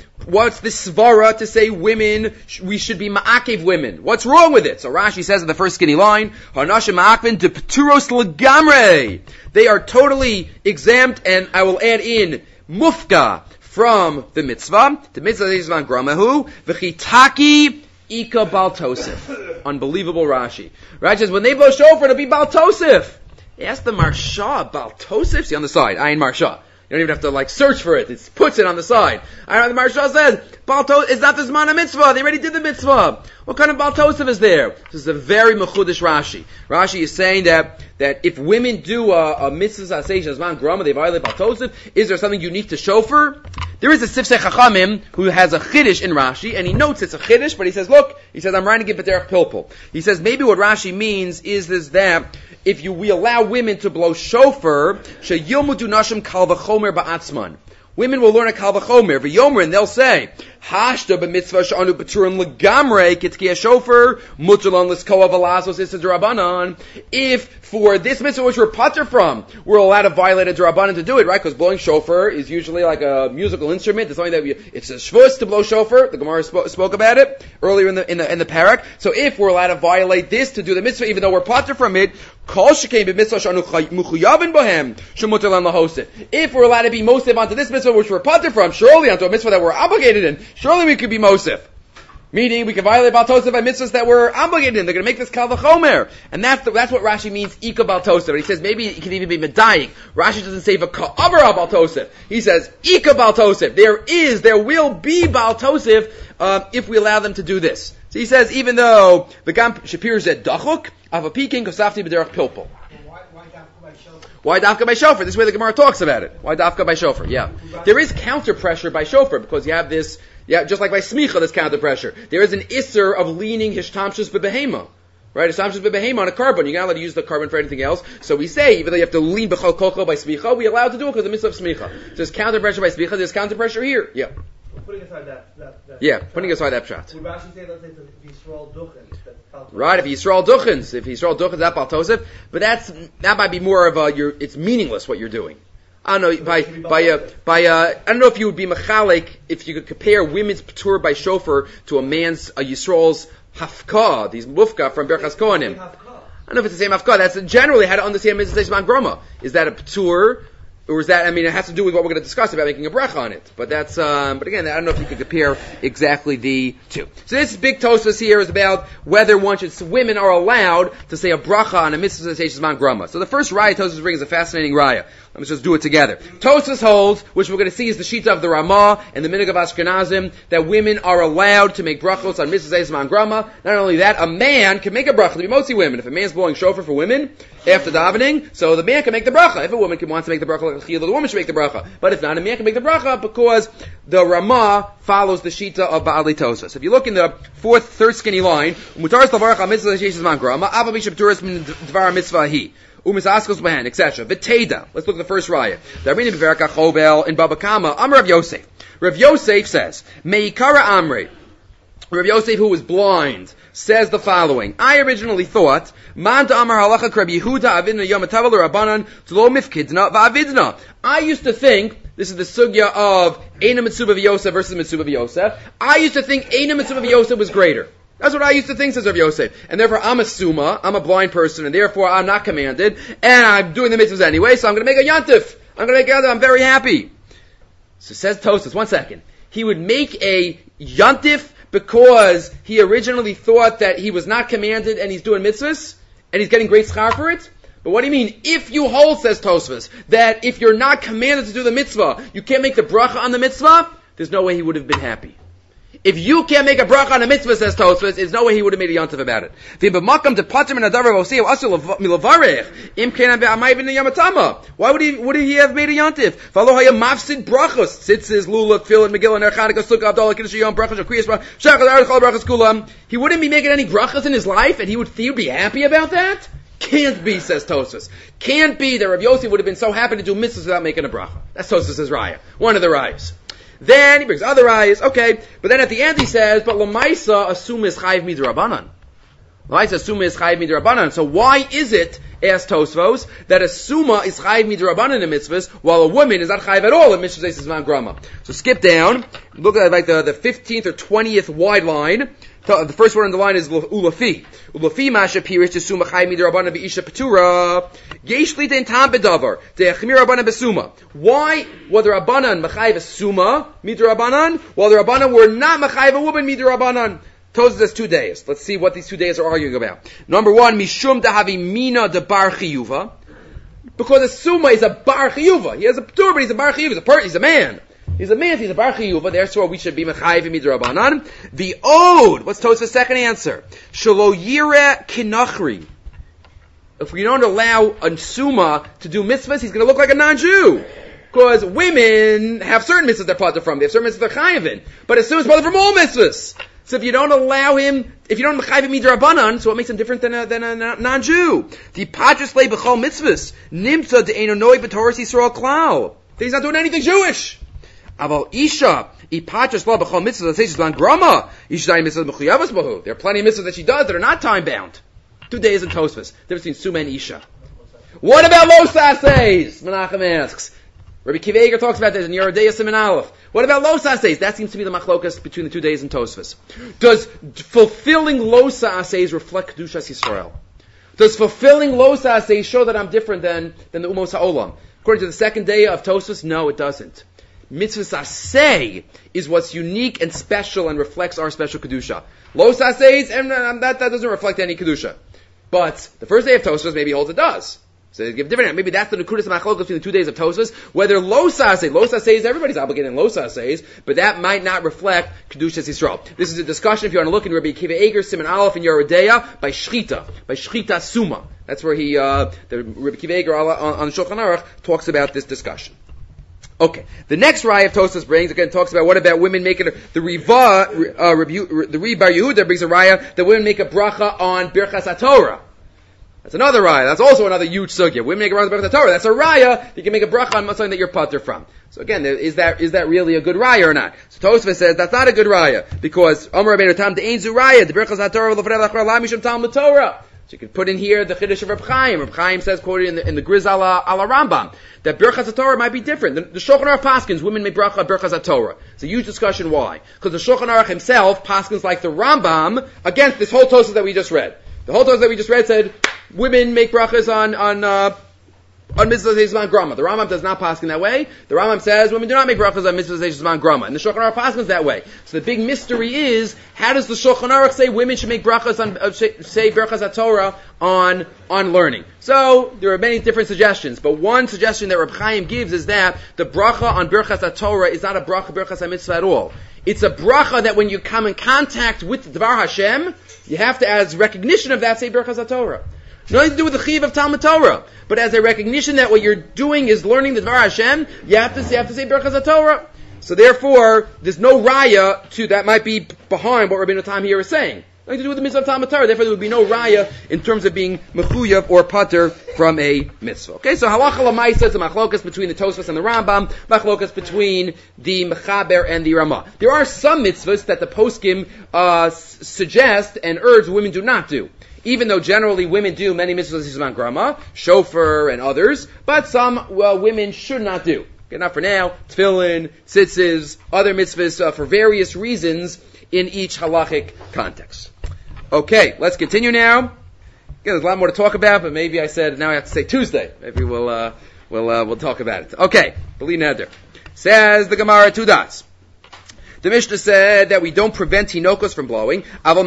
[SPEAKER 1] svara to say women, we should be ma'akev women? What's wrong with it? So Rashi says in the first skinny line, Hanashim ma'akvin de peturos legamre. They are totally exempt, and I will add in mufka from the mitzvah. The mitzvah is man gramahu, v'chitaki ika bal tosef. Unbelievable Rashi. Rashi says, when they blow shofar, it'll be bal tosef. Ask the Marsha, Bal Tosef, see on the side, Ayin Marsha. You don't even have to search for it. It puts it on the side. I know the Marsha says, Bal Tosef, it's not the Zman mitzvah. They already did the mitzvah. What kind of Bal Tosef is there? This is a very mechudish Rashi. Rashi is saying that if women do a mitzvah saseish Zman grama, they violate Bal Tosef. Is there something unique to shofar? There is a Sifsei Chachamim who has a chiddush in Rashi, and he notes it's a chiddush, but he says, I'm writing it b'derech pilpul. He says maybe what Rashi means is that if we allow women to blow shofar, sheyilmudu nashim kal v'chomer ba'atzman. Women will learn a kal v'chomer, v'yomer, and they'll say, Hashta b'mitzvah sh'anu b'turim legamrei kitkiya shofar, mutalon l'skoa v'lazos issa d'rabanan. If for this mitzvah which we're pater from, we're allowed to violate a d'rabanan to do it, right? Because blowing shofar is usually like a musical instrument. It's something it's a shvus to blow shofar. The Gemara spoke about it earlier in the parak. So if we're allowed to violate this to do the mitzvah, even though we're pater from it, kol shekei b'mitzvah sh'anu muchuyavin bohem shemutalon lahosit. If we're allowed to be mosif onto this mitzvah which we're pater from, surely onto a mitzvah that we're obligated in, surely we could be mosif. Meaning, we can violate Bal Tosef by mitzvahs that we're obligated in. They're going to make this Kal V'chomer. And that's what Rashi means, Ika Bal Tosef. He says maybe it can even be Medayik. Rashi doesn't say V'ka'avara Bal Tosef. He says, Ika Bal Tosef. There will be Bal Tosef, if we allow them to do this. So he says, even though the Gam Shapir said Dachuk, Avapikin Kosafti B'derech Pilpul. Why dafka by shofar? This is where the Gemara talks about it. Why dafka by shofar? Yeah. There is counter pressure by shofar, because you have this, just like by smicha, there's counter pressure. There is an isser of leaning hishtamshus bebehema. Right? Hishtamshus bebehema on a carbon. You're not allowed to use the carbon for anything else. So we say, even though you have to lean bechol kolcho by smicha, we allow to do it because of the mitzvah of smicha. So there's counter pressure by smicha, there's counter pressure here. Yeah.
[SPEAKER 2] Putting aside that
[SPEAKER 1] putting aside that pshot.
[SPEAKER 2] Would Rashi say, let's say, if Yisrael duchens,
[SPEAKER 1] right, if Yisrael duchens, that Bal Tosef, but that might be more of it's meaningless what you're doing. I don't know, I don't know if you would be mechalik, if you could compare women's patur by shofar to a Yisrael's hafka, these mufka from Berchas Kohanim. I don't know if it's the same hafka. That's generally how to understand mitzvah seishman groma. Is that a patur? Or is that, it has to do with what we're going to discuss about making a bracha on it. But but again, I don't know if you could compare exactly the two. So this big Tosfos here is about whether women are allowed to say a bracha on a mitzvah seishas man grama. So the first raya Tosfos brings is a fascinating raya. Let's just do it together. Tosfos holds, which we're going to see is the shita of the Ramah and the minhag of Ashkenazim, that women are allowed to make brachos on mitzvah seishas man grama. Not only that, a man can make a bracha to be motzi women. If a man's blowing shofar for women after davening, so the man can make the bracha. If a woman wants to make the bracha, the woman should make the bracha. But if not, a man can make the bracha because the Ramah follows the shita of Ba'alei Tosfos. If you look in the third skinny line, mutaris lavarach ha mitzvah seishas man grama, ava b'sheb turas min dvar mitzvah hi. Umisaskos b'hen, etc. V'teda. Let's look at the first raya. Darini b'verka chovel in Baba Kama. Amar Rav Yosef. Rav Yosef says, Meikara Amrei. Rav Yosef, who was blind, says the following. I originally thought, Man Amar halacha Reb Yehuda avidna yom hatavel l'Rabbanan t'lo mifkidna v'avidna. I used to think, this is the sugya of Eina Mitzuba v'Yosef versus Mitzuba v'Yosef. I used to think Eina Mitzuba v'Yosef was greater. That's what I used to think, says Rav Yosef. And therefore I'm a summa, I'm a blind person, and therefore I'm not commanded, and I'm doing the mitzvahs anyway, so I'm going to make a yantif. I'm very happy. So says Tosfos, 1 second. He would make a yantif because he originally thought that he was not commanded and he's doing mitzvahs, and he's getting great schar for it. But what do you mean? If you hold, says Tosfos, that if you're not commanded to do the mitzvah, you can't make the bracha on the mitzvah, there's no way he would have been happy. If you can't make a bracha on a mitzvah, says Tosfos, there's no way he would have made a yontif about it. Why would he have made a yontif? He wouldn't be making any brachas in his life, and he would be happy about that? Can't be, says Tosfos. Can't be that Rabbi Yossi would have been so happy to do mitzvahs without making a bracha. That's Tosfos' raya. One of the rayas. Then he brings other rayas, okay, but then at the end he says, but Lamaisa assume is chayiv midrabanan. Lamaisa assume is chayiv midrabanan. So why is it, asks Tosfos, that a summa is chayiv midrabanan in mitzvahs, while a woman is not chayiv at all in mitzvahs zman grama? So skip down, look at like the 15th or 20th wide line. The first word on the line is ulafi. Ulafi masha pirish to summa chayiv midrabanan be'isha patura. Yesh li den tam bedavar de'achmir rabbanan besuma. Why were the rabbanan machayiv a summa midrabanan, while the rabbanan were not machayiv a woman midrabanan? Tosfos says 2 days. Let's see what these 2 days are arguing about. Number one, mishum dahavi mina de bar chiyuva, because a summa is a bar chiyuva. He has a patur, but he's a bar chiyuva. He's a man. He's a man, he's a bar chiyuva, therefore we should be mechayiv midrabanan. The ode, what's Tosfos' second answer? Shelo yireh kinachri. If we don't allow a summa to do mitzvahs, he's going to look like a non-Jew. Because women have certain mitzvahs they're part from, they have certain mitzvahs they're chayiv in. But a summa is part from all mitzvahs. So if you don't allow him, if you don't mechayiv midrabanan, so what makes him different than a non-Jew? The patris lei b'chol mitzvahs nimtza de'eno noi b'toras Yisrael klal. He's not doing anything Jewish. Aval isha ipatris la b'chol mitzvahs says zman grama. Isha mitzvahs mechuyavas b'hu. There are plenty of mitzvahs that she does that are not time bound. 2 days in Tosfos. Difference between Suma and Isha. What about Lo Saseis? Menachem asks. Rabbi Kiva Eger talks about this in Yoreh Deah Siman Aleph. What about Lo Saseis? That seems to be the machlokas between the 2 days in Tosfos. Does fulfilling Lo Saseis reflect Kedushas Yisrael? Does fulfilling Lo Saseis show that I'm different than the Umos HaOlam? According to the second day of Tosfos, no, it doesn't. Mitzvah Sasei is what's unique and special and reflects our special Kedusha. Lo Saseis, and that doesn't reflect any Kedusha. But the first day of Tosfos maybe holds it does. So they give different. Maybe that's the Nekudas Machlokes between the 2 days of Tosfos. Whether Lo Saseis, everybody's obligated in Lo Saseis, but that might not reflect Kedushas Yisrael. This is a discussion if you want to look in Rabbi Kiva Eger, Siman Aleph, and Yoreh Deah by Shchita Suma. That's where the Rabbi Kiva Eger on Shulchan Aruch talks about this discussion. Okay, the next raya of Tosfos brings, again, talks about what about women making the Bar Yehuda brings a raya that women make a bracha on Birchas HaTorah. That's another raya. That's also another huge sugya. Women make a bracha on Birchas HaTorah. That's a raya. You can make a bracha on something that you're patur from. So again, is that really a good raya or not? So Tosfos says that's not a good raya because Amar Rabbeinu Tam De'ein Zu Raya the Birchas HaTorah L'Fnei L'Achar La Mishum Talmud Torah. So you can put in here the Chiddush of Reb Chaim. Reb Chaim says, quoted in the Griz ala Rambam, that Birchas HaTorah might be different. The Shulchan Aruch paskins, women make bracha on Birchas HaTorah. It's a huge discussion why. Because the Shulchan Aruch himself paskins like the Rambam against this whole Tosfos that we just read. The whole Tosfos that we just read said, women make brachas on mitzvah zman grama. The Rambam does not paskin that way. The Rambam says women do not make brachas on mitzvah zman grama. And the Shulchan Aruch paskins that way. So the big mystery is, how does the Shulchan Aruch say women should make brachas on, say Birchas HaTorah on learning? So there are many different suggestions, but one suggestion that Reb Chaim gives is that the bracha on Birchas HaTorah is not a bracha Birchas HaMitzvah at all. It's a bracha that when you come in contact with Dvar Hashem, you have to, as recognition of that, say Birchas HaTorah. Nothing to do with the chiyuv of Talmud Torah, but as a recognition that what you're doing is learning the Dvar Hashem, you have to say Birchas HaTorah. So therefore, there's no raya to that might be behind what Rabbeinu Tam here is saying. Nothing to do with the mitzvah of Talmud Torah. Therefore, there would be no raya in terms of being mechuyav or pater from a mitzvah. Okay, so halacha l'maisa is a machlokas between the Tosfos and the Rambam, machlokas between the Mechaber and the Ramah. There are some mitzvahs that the poskim suggest and urge women do not do. Even though generally women do many mitzvahs zman grama, shofar and others, but some women should not do. Okay, not for now. Tefillin, tzitzis, other mitzvahs for various reasons in each halachic context. Okay, let's continue now. Again, there's a lot more to talk about, but maybe I said now I have to say Tuesday. Maybe we'll talk about it. Okay, B'li Neder. Says the Gemara, 2 dots. The Mishnah said that we don't prevent tinokos from blowing, but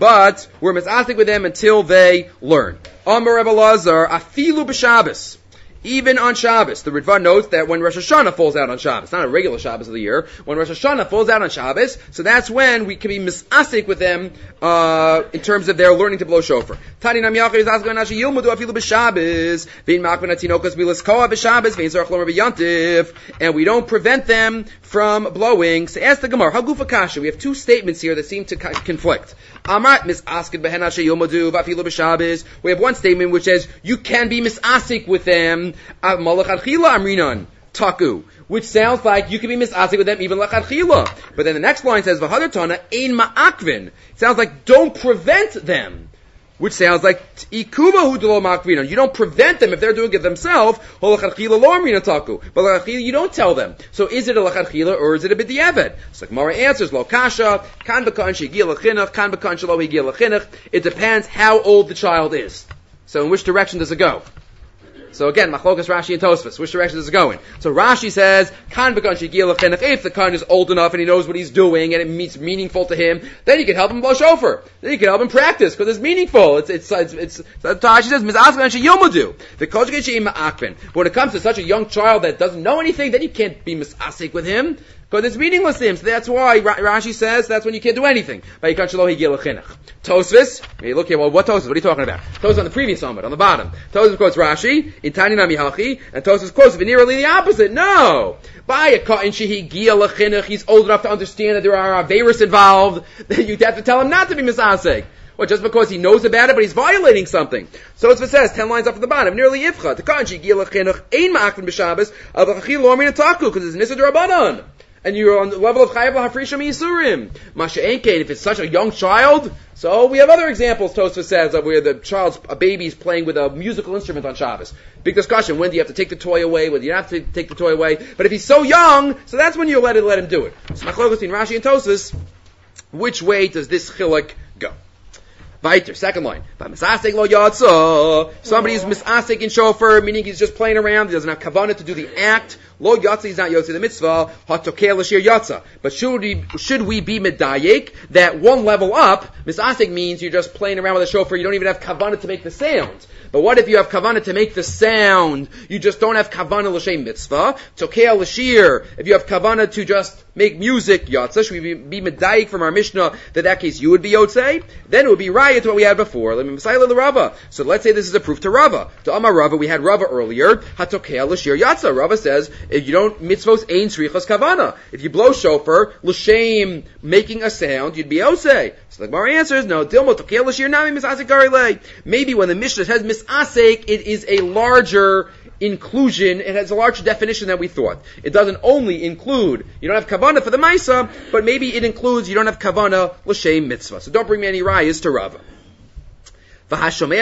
[SPEAKER 1] we're misastic with them until they learn. Amar Rebbe Lazar, afilu b'Shabbos. even on Shabbos. The Ritva notes that when Rosh Hashanah falls out on Shabbos, not a regular Shabbos of the year, when Rosh Hashanah falls out on Shabbos, so that's when we can be misasik with them in terms of their learning to blow shofar. Tani Nam Yachid is asking Nashi Yilmudu Afilu B'Shabbos, Vein Makban Atinokas Bilaskoa B'Shabbos, Vein Zarach Lomer B'Yantiv, and we don't prevent them from blowing. So ask the Gemara, Hagufa Kasha, we have two statements here that seem to conflict. Amrat misasik b'hen Nashi Yilmudu Afilu B'Shabbos. We have one statement which says you can be misasik with them. Malach Adchila Amrinan Taku, which sounds like you can be misasik with them even lachadchila. But then the next line says v'hadatana ein ma'akvin. It sounds like don't prevent them, which sounds like ikuba hu delo ma'akvinan. You don't prevent them if they're doing it themselves. Lachadchila lo amrinan taku, but lachadchila you don't tell them. So is it a lachadchila or is it a b'diavad? So Gemara answers lo kasha kan b'kan shegiel lachinach kan b'kan shelo higiel lachinach. It depends how old the child is. So in which direction does it go? So again, Machlokas Rashi and Tosfos, which direction is it going? So Rashi says, Kan b'kan shegiel lachinach, if the Kan is old enough and he knows what he's doing and it's meaningful to him, then you can help him blow shofar. Then you can help him practice because it's meaningful. It's Rashi says, Mizaskan sheyomudu. The Kojke she'im ma'akvin. When it comes to such a young child that doesn't know anything, then you can't be misasik with him. Because it's meaningless to him. So that's why Rashi says that's when you can't do anything. Tosfos, hey, look here, well, what Tosfos? What are you talking about? Tosfos on the previous Amud, on the bottom. Tosfos quotes Rashi, in Tani Nami Hachi, and Tosfos quotes nearly the opposite. No! By a Ka'in Shehi Gia L'Chinuch, he's old enough to understand that there are Averis involved, then you'd have to tell him not to be misasek. Well, just because he knows about it, but he's violating something. So it says, 10 lines up at the bottom, nearly Yifcha, the Ka'in Shehi Gia L'Chinuch, Ein Ma'akvin B'Shabbos, Av L'Chachil Lormin Ataku, because it's Nisa D'Rabbanan. And you're on the level of Chayav L'Hafrisha Miyisurim. Masha Enkein, if it's such a young child, so we have other examples, Tosfos says, of where a baby's playing with a musical instrument on Shabbos. Big discussion, when do you have to take the toy away, when do you have to take the toy away? But if he's so young, so that's when you let him do it. So Machlokes between Rashi and Tosfos, which way does this chiluk go? Weiter, second line. Somebody who's misasik in shofar, meaning he's just playing around, he doesn't have kavanah to do the act. Lo yatsa, he's not yotze the mitzvah. Hatokeh l'shir yatsa. But should we be medayek that one level up, misasik means you're just playing around with a shofar, you don't even have kavanah to make the sound. But what if you have kavanah to make the sound? You just don't have kavanah l'shem mitzvah. Tokeh l'shir. If you have kavanah to just make music, yatsa, should we be medayek from our Mishnah that case you would be yotze? Then it would be raya to what we had before. So let's say this is a proof to Rava. To Amar Rava, we had Rava earlier. Hatokeh l'shir yatsa. Rava says, if you don't mitzvos ein srichas kavana. If you blow shofar l'shem making a sound, you'd be yotze. So the Gemara answers, no. Dilmo tokeh l'shir nami misasek garilei. Maybe when the Mishnah says misasek, it is a larger inclusion. It has a larger definition than we thought. It doesn't only include you don't have kavanah for the maisa, but maybe it includes you don't have kavanah l'shem mitzvah. So don't bring me any rayas to Rava. And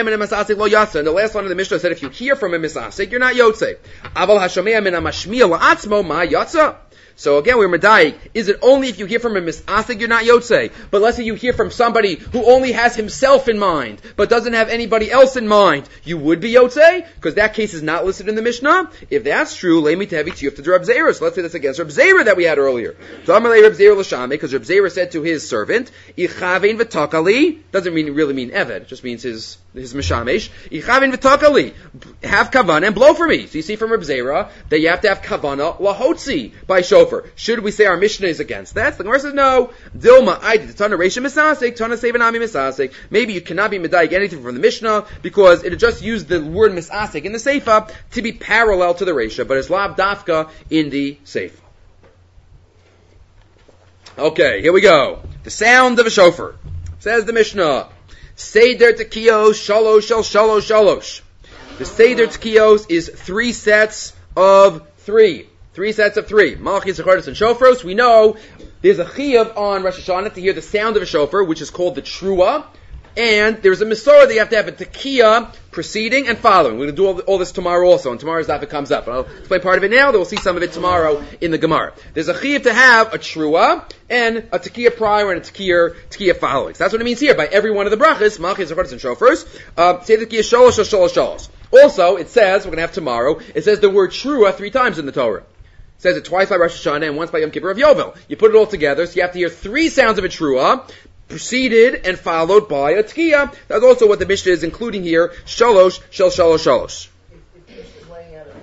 [SPEAKER 1] the last line of the Mishnah said, if you hear from a misasek, you're not yotze. Aval hashomea min hamashmiya la'atzmo ma yatsa. So again, we're medayik. Is it only if you hear from a misasek you're not yotze? But let's say you hear from somebody who only has himself in mind, but doesn't have anybody else in mind, you would be yotze? Because that case is not listed in the Mishnah. If that's true, lemi tevi tiyuf to Reb Zera. So let's say that's against Reb Zera that we had earlier. So Amalei Reb Zera l'shame, because Reb Zera said to his servant, Ichavein v'takali, doesn't really mean Eved, it just means his mishamesh. Ichavein v'takali, have kavanah and blow for me. So you see from Reb Zera that you have to have kavanah lahotzi by shofar. Should we say our Mishnah is against that? The Gemara says no. Dilma, I did Tana Reisha Misasek, Tana Sevanami Misasek. Maybe you cannot be medayik anything from the Mishnah because it just used the word Misasek in the Seifa to be parallel to the Reisha, but it's Lav Dafka in the Seifa. Okay, here we go. The sound of a shofar. Says the Mishnah. Seder Tekiyos Shalosh Shel Shalosh Shalosh. The Seder Tekiyos is 3 sets of 3. 3 sets of 3. Malachis, Zechardis, and Shofros. We know there's a chiyuv on Rosh Hashanah to hear the sound of a shofar, which is called the Trua. And there's a Masorah that you have to have a Tekiah preceding and following. We're going to do all this tomorrow also, and tomorrow's daf it comes up. I'll explain part of it now, then we'll see some of it tomorrow in the Gemara. There's a chiyuv to have a Trua and a Tekiah prior and a Tekiah following. So that's what it means here by every one of the brachas, Malachis, Zechardis, and Shofros. Say the Tekiah Sholosh, Sholosh, Sholosh. Also, it says, we're going to have tomorrow, it says the word Trua 3 times in the Torah. It says it twice by Rosh Hashanah and once by Yom Kippur of Yovel. You put it all together, so you have to hear 3 sounds of a Trua, preceded and followed by a Tekiah. That's also what the Mishnah is including here, Shalosh, Shel Shalosh, Shalosh.
[SPEAKER 2] If the Mishnah is laying out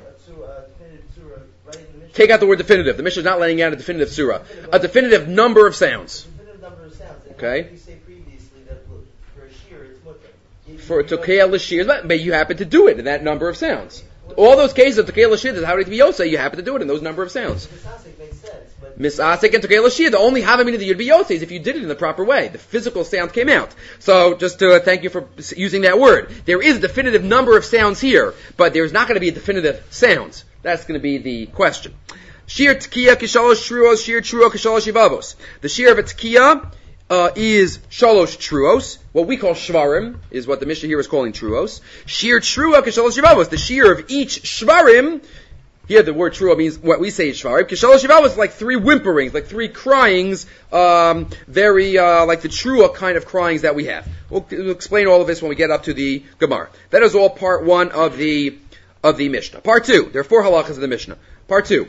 [SPEAKER 1] take out the word definitive. The Mishnah is not laying out a definitive surah. A definitive number of sounds.
[SPEAKER 2] Definitive number of sounds. And
[SPEAKER 1] Okay.
[SPEAKER 2] how did you say previously that for a shear it's mutter?
[SPEAKER 1] For Tokea L'Shir, but you happen to do it in that number of sounds. All those cases of Tokea L'Shir, how did Yosei, you happen to do it in those number of sounds.
[SPEAKER 2] Misasik makes sense, but
[SPEAKER 1] Misasik and Tokea L'Shir, the only Havamina that you'd be Yosei is if you did it in the proper way. The physical sound came out. So, just to thank you for using that word. There is a definitive number of sounds here, but there's not going to be a definitive sounds. That's going to be the question. Shir Tkiya Kishalosh Truos, Shir Truo Kishalosh Yivavos. The Shir of a Tkiya is Shalosh Truos. What we call Shvarim is what the Mishnah here is calling Truos. Shir Trua Kishalosh Yivavos. The Shir of each Shvarim, here the word Trua means what we say is Shvarim. Kishalosh Yivavos is like three whimperings, like three cryings, very like the Trua kind of cryings that we have. We'll explain all of this when we get up to the Gemara. That is all part one of the Mishnah. Part two, there are 4 halachas of the Mishnah. Part 2.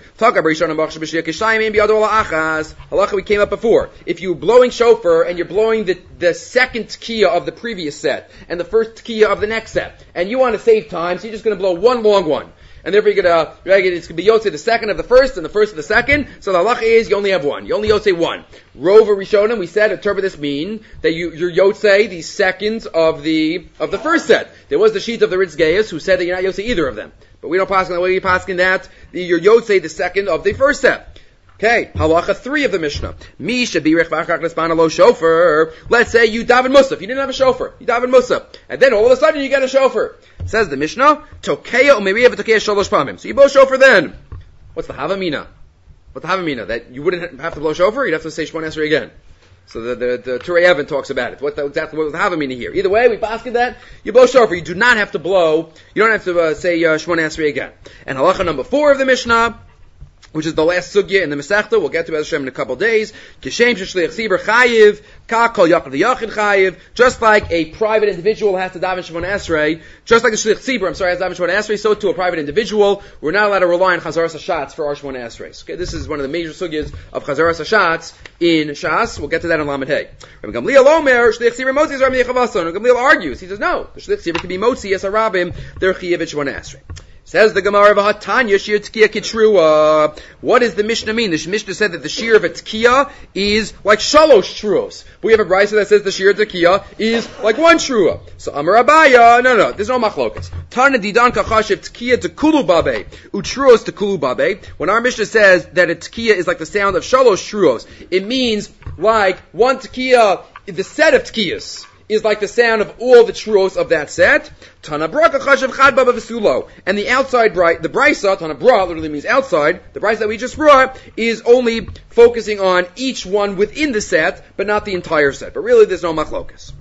[SPEAKER 1] Halacha we came up before. If you're blowing shofar and you're blowing the second tekiah of the previous set and the first tekiah of the next set, and you want to save time, so you're just going to blow one long one. And therefore it's going to be Yosei the second of the first and the first of the second. So the halacha is you only have one. You only Yosei one. Rova Rishonim, we said, interpret this mean that you're Yosei the seconds of the first set. There was the sheet of the Ritz Gaius who said that you're not Yosei either of them. But we don't pass on the way we pass in that you're Yosei the second of the first set. Okay, halacha 3 of the Mishnah. Mi shabirich v'achak nespana lo shofar. Let's say you daven musaf. You didn't have a shofar. You daven musaf. And then all of a sudden you get a shofar. Says the Mishnah, Tokeya umeriya v'tokeya shalosh pamim. So you blow shofar then. What's the havamina? What's the havamina? That you wouldn't have to blow shofar? You'd have to say Shmon Esrei again. So the Turei Evan talks about it. Exactly what was the havamina here? Either way, we basket that. You blow shofar. You do not have to blow. You don't have to say Shmon Esrei again. And halacha number 4 of the Mishnah, which is the last sugya in the Masechta. We'll get to Hashem in a couple days. Kishem sheshliach tzibur chayiv, ka kol yachid v'yachid chayiv. Just like a private individual has to daven Shemona Esrei, just like the shliach tzibur, has to daven Shemona Esrei, so too a private individual. We're not allowed to rely on chazaras hashatz for our Shemona Esreis. Okay, this is one of the major sugyas of chazaras hashatz in Shas. We'll get to that in Lamed Hey. Rabbi Gamliel Omer, shliach tzibur motzi is Rabbi Yechavason. Rabbi Gamliel argues. He says no, the shliach tzibur can be motzi as a rabbim, they're chayiv Shemona Esrei. Says the Gemara, V'hatanya shir tkiya kitrua. What does the Mishnah mean? The Mishnah said that the shir of a tkiya is like shalosh truos. But we have a brisa that says the shir of tkiya is like 1 trua. So Amar Abaya, no, there's no machlokas. Tana didan kachashiv tkiya tekulu babe, utruos tekulu babe. When our Mishnah says that a tkiya is like the sound of shalosh truos, it means like 1 tkiya, the set of tkiyas is like the sound of all the truos of that set. Tana braka chashav chad baba v'sulo. And the outside the brisa, Tana bra literally means outside, the brisa that we just brought is only focusing on each one within the set, but not the entire set. But really there's no machlokas.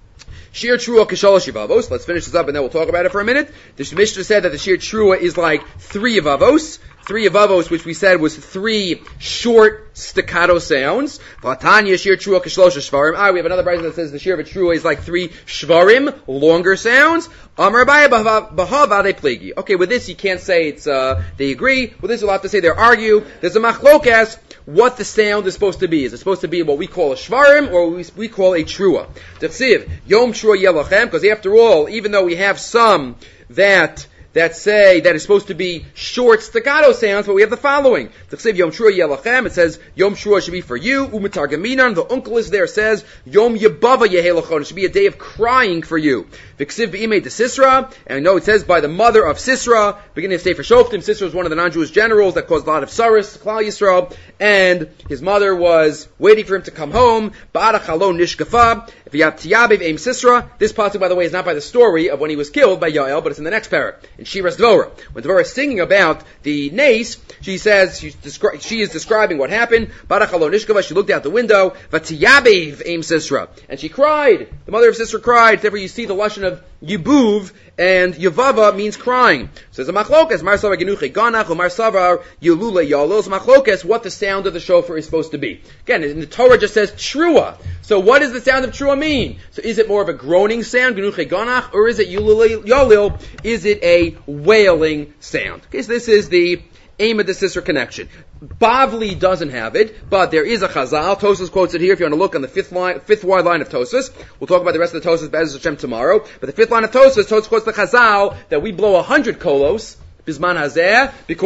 [SPEAKER 1] Shir Trua Kishalosh Yivavos. Let's finish this up and then we'll talk about it for a minute. The Mishnah said that the Shir Trua is like 3 Yivavos. 3 Yivavos, which we said was 3 short staccato sounds. Vatanya Shir Trua Kishalosh Shvarim. We have another brisa that says the Shir of a Trua is like 3 Shvarim, longer sounds. Amar Abaya Bahavade Plegi. Okay, with this you can't say it's, they agree. With this you'll have to say they argue. There's a machlokas what the sound is supposed to be. Is it supposed to be what we call a shvarim or we call a trua? T'chsiv, Yom Trua Yelachem, because after all, even though we have some that say that it's supposed to be short staccato sounds, but we have the following. T'chsiv Yom Trua Yelachem, it says Yom Trua should be for you. U'metargaminan, the uncle is there, says Yom Yebava Yehelachon, it should be a day of crying for you. V'ksiv B'imei de Sisra, and I know it says by the mother of Sisra, beginning of Sefer Shoftim. Sisra was one of the non-Jewish generals that caused a lot of saris to Klal Yisrael, and his mother was waiting for him to come home. Ba'ara Chalon Nishkafa, V'yat Aim Sisra. This pasuk, by the way, is not by the story of when he was killed by Yael, but it's in the next parak. In Shiras Dvorah. When Dvorah is singing about the nace, she says, she is describing what happened. Ba'ara Chalon Nishkafa, she looked out the window, V'tiyabev Aim Sisra, and she cried. The mother of Sisra cried. Therefore you see the lashon of Yibuv, and Yavava means crying. So there's a machlokas, Mar Savar Genuche Ganach, or Mar Savar Yulule Yalos, machlokas, what the sound of the shofar is supposed to be. Again, in the Torah just says Trua. So what does the sound of Trua mean? So is it more of a groaning sound, Genuche Ganach, or is it Yulule Yalil? Is it a wailing sound? Okay, so this is the aim of the Sisra connection. Bavli doesn't have it, but there is a Chazal. Tosfos quotes it here if you want to look on the fifth wide line of Tosfos. We'll talk about the rest of the Tosfos Be'ez Hashem tomorrow. But the 5th line of Tosfos quotes the Chazal that we blow 100 kolos, Bisman Hazeh, because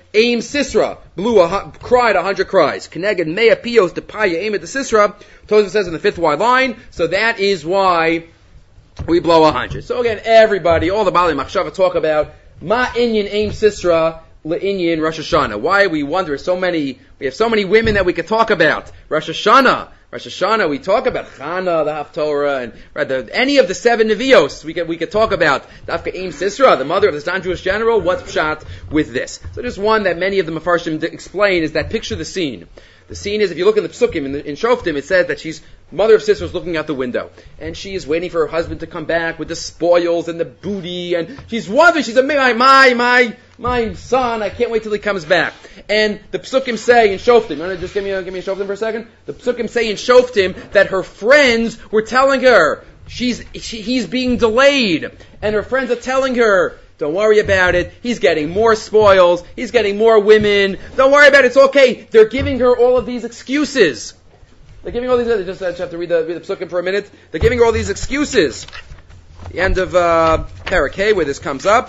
[SPEAKER 1] Aim Sisra cried 100 cries. Keneged Mea Pios de Paya Aim at the Sisra. Tosfos says in the 5th wide line. So that is why we blow 100. So again, everybody, all the Bali Machshava talk about Ma Inyan Aim Sisra Le'inyan Rosh Hashanah. Why we wonder we have so many women that we could talk about. Rosh Hashanah, we talk about Chana, the Haftorah, and any of the 7 Nevios we could talk about. Dafka Aim Sisra, the mother of the non-Jewish general. What's pshat with this? So just one that many of the Mefarshim explain is that picture the scene. The scene is, if you look in the Psukim, in Shoftim, it says that mother of Sisra is looking out the window, and she is waiting for her husband to come back with the spoils and the booty, and she's wondering, she's my son, I can't wait till he comes back. And the Psukim say in Shoftim, you want to just give me a Shoftim for a second? The Psukim say in Shoftim that her friends were telling her he's being delayed, and her friends are telling her, don't worry about it. He's getting more spoils. He's getting more women. Don't worry about it. It's okay. They're giving her all of these excuses. They're giving all these. I just have to read the psukim for a minute. They're giving her all these excuses. The end of Parak Hey, where this comes up.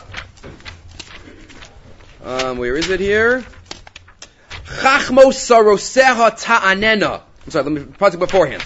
[SPEAKER 1] Where is it here? Chachmo saroseha ta'anena. I'm sorry, let me pause it beforehand.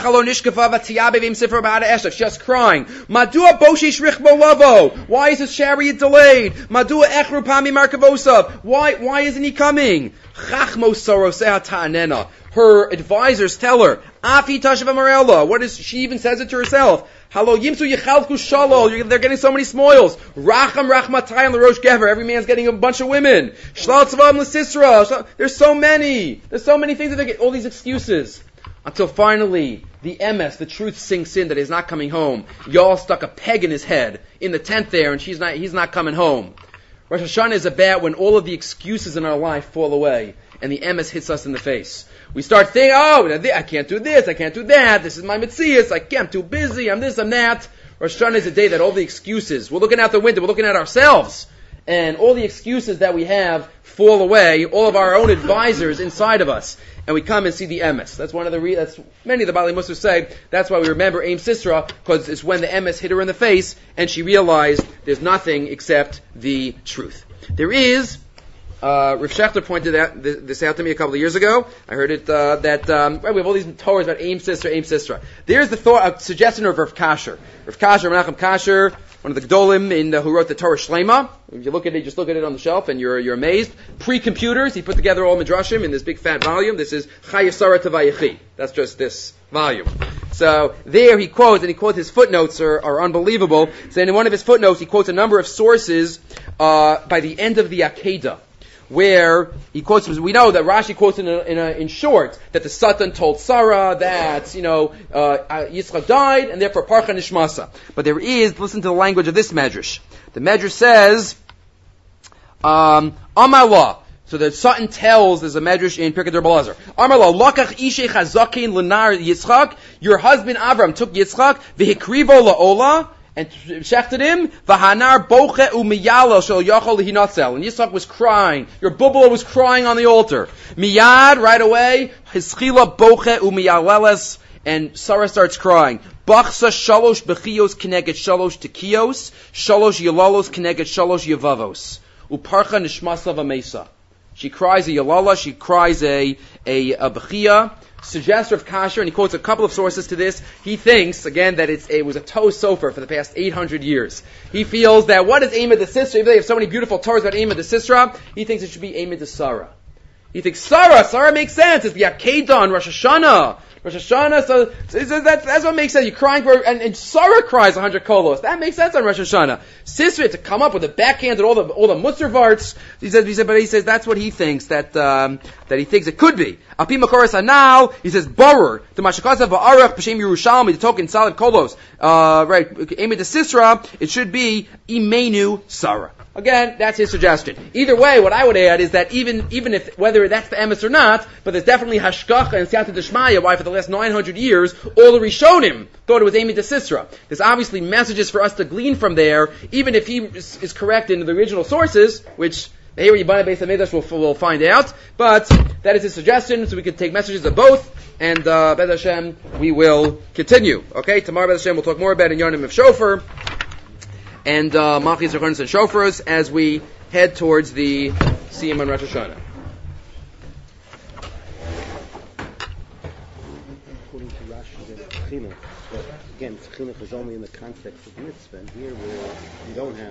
[SPEAKER 1] She's just crying. Madua boshish richbo lavo. Why is his chariot delayed? Madua echru pami markavosav. Why isn't he coming? Chachmo soroseh ta'anena. Her advisors tell her, Afi tashav amarella. She even says it to herself. Halo yimsu yechalku shalo. They're getting so many spoils. Racham rachmatayim l'rosh gever. Every man's getting a bunch of women. Shlal tzvam l'sisra. There's so many things that they get. All these excuses. Until finally, the emes, the truth sinks in that he's not coming home. Y'all stuck a peg in his head in the tent there, and he's not coming home. Rosh Hashanah is about when all of the excuses in our life fall away, and the emes hits us in the face. We start thinking, I can't do this, I can't do that, this is my mitzias, I'm too busy, I'm this, I'm that. Rosh Hashanah is a day that all the excuses, we're looking out the window, we're looking at ourselves, and all the excuses that we have fall away, all of our own advisors inside of us, and we come and see the emes. That's one of that's many of the Bali Musar say, that's why we remember Aim Sisra, because it's when the emes hit her in the face, and she realized there's nothing except the truth. There is, Rav Shechter pointed this out to me a couple of years ago. I heard it, we have all these Torahs about Aim Sisra. There's the thought, a suggestion of Rav Kasher. Rav Menachem Kasher, one of the Gdolim who wrote the Torah Shlema. If you look at it, just look at it on the shelf and you're amazed. Pre-computers, he put together all Midrashim in this big fat volume. This is Chayesara Tavayechi. That's just this volume. So there he quotes, his footnotes are unbelievable. So in one of his footnotes, he quotes a number of sources by the end of the Akedah, where he quotes, we know that Rashi quotes in short, that the Satan told Sarah that, Yitzchak died, and therefore Parcha Nishmasa. But listen to the language of this Medrash. The Medrash says, Amarla. So the Satan tells, there's a Medrash in Pirkei D'Rabelazar. Amarla, Lakach Ishe Chazakin Lenar Yitzchak. Your husband Avram took Yitzchak, V'hikrivo la'ola, and shechted him, v'hanar boche u'miyalo shel yachol lehinatzel. And Yitzchak was crying. Your bubula was crying on the altar. Miyad, right away, hischila boche u'miyaleles, and Sarah starts crying. Bachsa shalosh bechiyos kineged shalosh tekiyos, shalosh yalalos kineged shalosh yavavos. Uparcha nishmasa v'mesa. She cries a yalala, she cries a bechiyah. Suggests Rav Kasher, and he quotes a couple of sources to this. He thinks, again, that it was a toe sofer for the past 800 years. He feels that what is Eimah de Sisra? Even though they have so many beautiful Torahs about Eimah de Sisra, he thinks it should be Eimah de Sarah. He thinks Sarah makes sense. It's the Akedah on Rosh Hashanah. So that's what makes sense. You're crying for, and Sarah cries 100 kolos. That makes sense on Rosh Hashanah. Sisra to come up with a backhand and all the Musar varts. He says that's what he thinks that he thinks it could be. Api Makoros Anal, he says Borer to Mashakasav Ba'arach B'Shem Yerushalmi the token solid kolos. Right, Eimah de Sisra. It should be Imenu Sarah. Again, that's his suggestion. Either way, what I would add is that even if, whether that's the emes or not, but there's definitely hashkacha and siyata d'shmaya, why for the last 900 years, all the Rishonim thought it was Eimah de Sisra. There's obviously messages for us to glean from there, even if he is correct in the original sources, which here Yibana Beis HaMikdash we'll find out, but that is his suggestion, so we can take messages of both, and Be'ez Hashem, we will continue. Okay, tomorrow Be'ez Hashem we'll talk more about in Yonim of Shofar, and Malchis, Rechonis, and Shofars as we head towards the see him on Rosh Hashanah.
[SPEAKER 3] According to Rashi, there's chinuch, but again, chinuch is only in the context of mitzvah, and here we don't have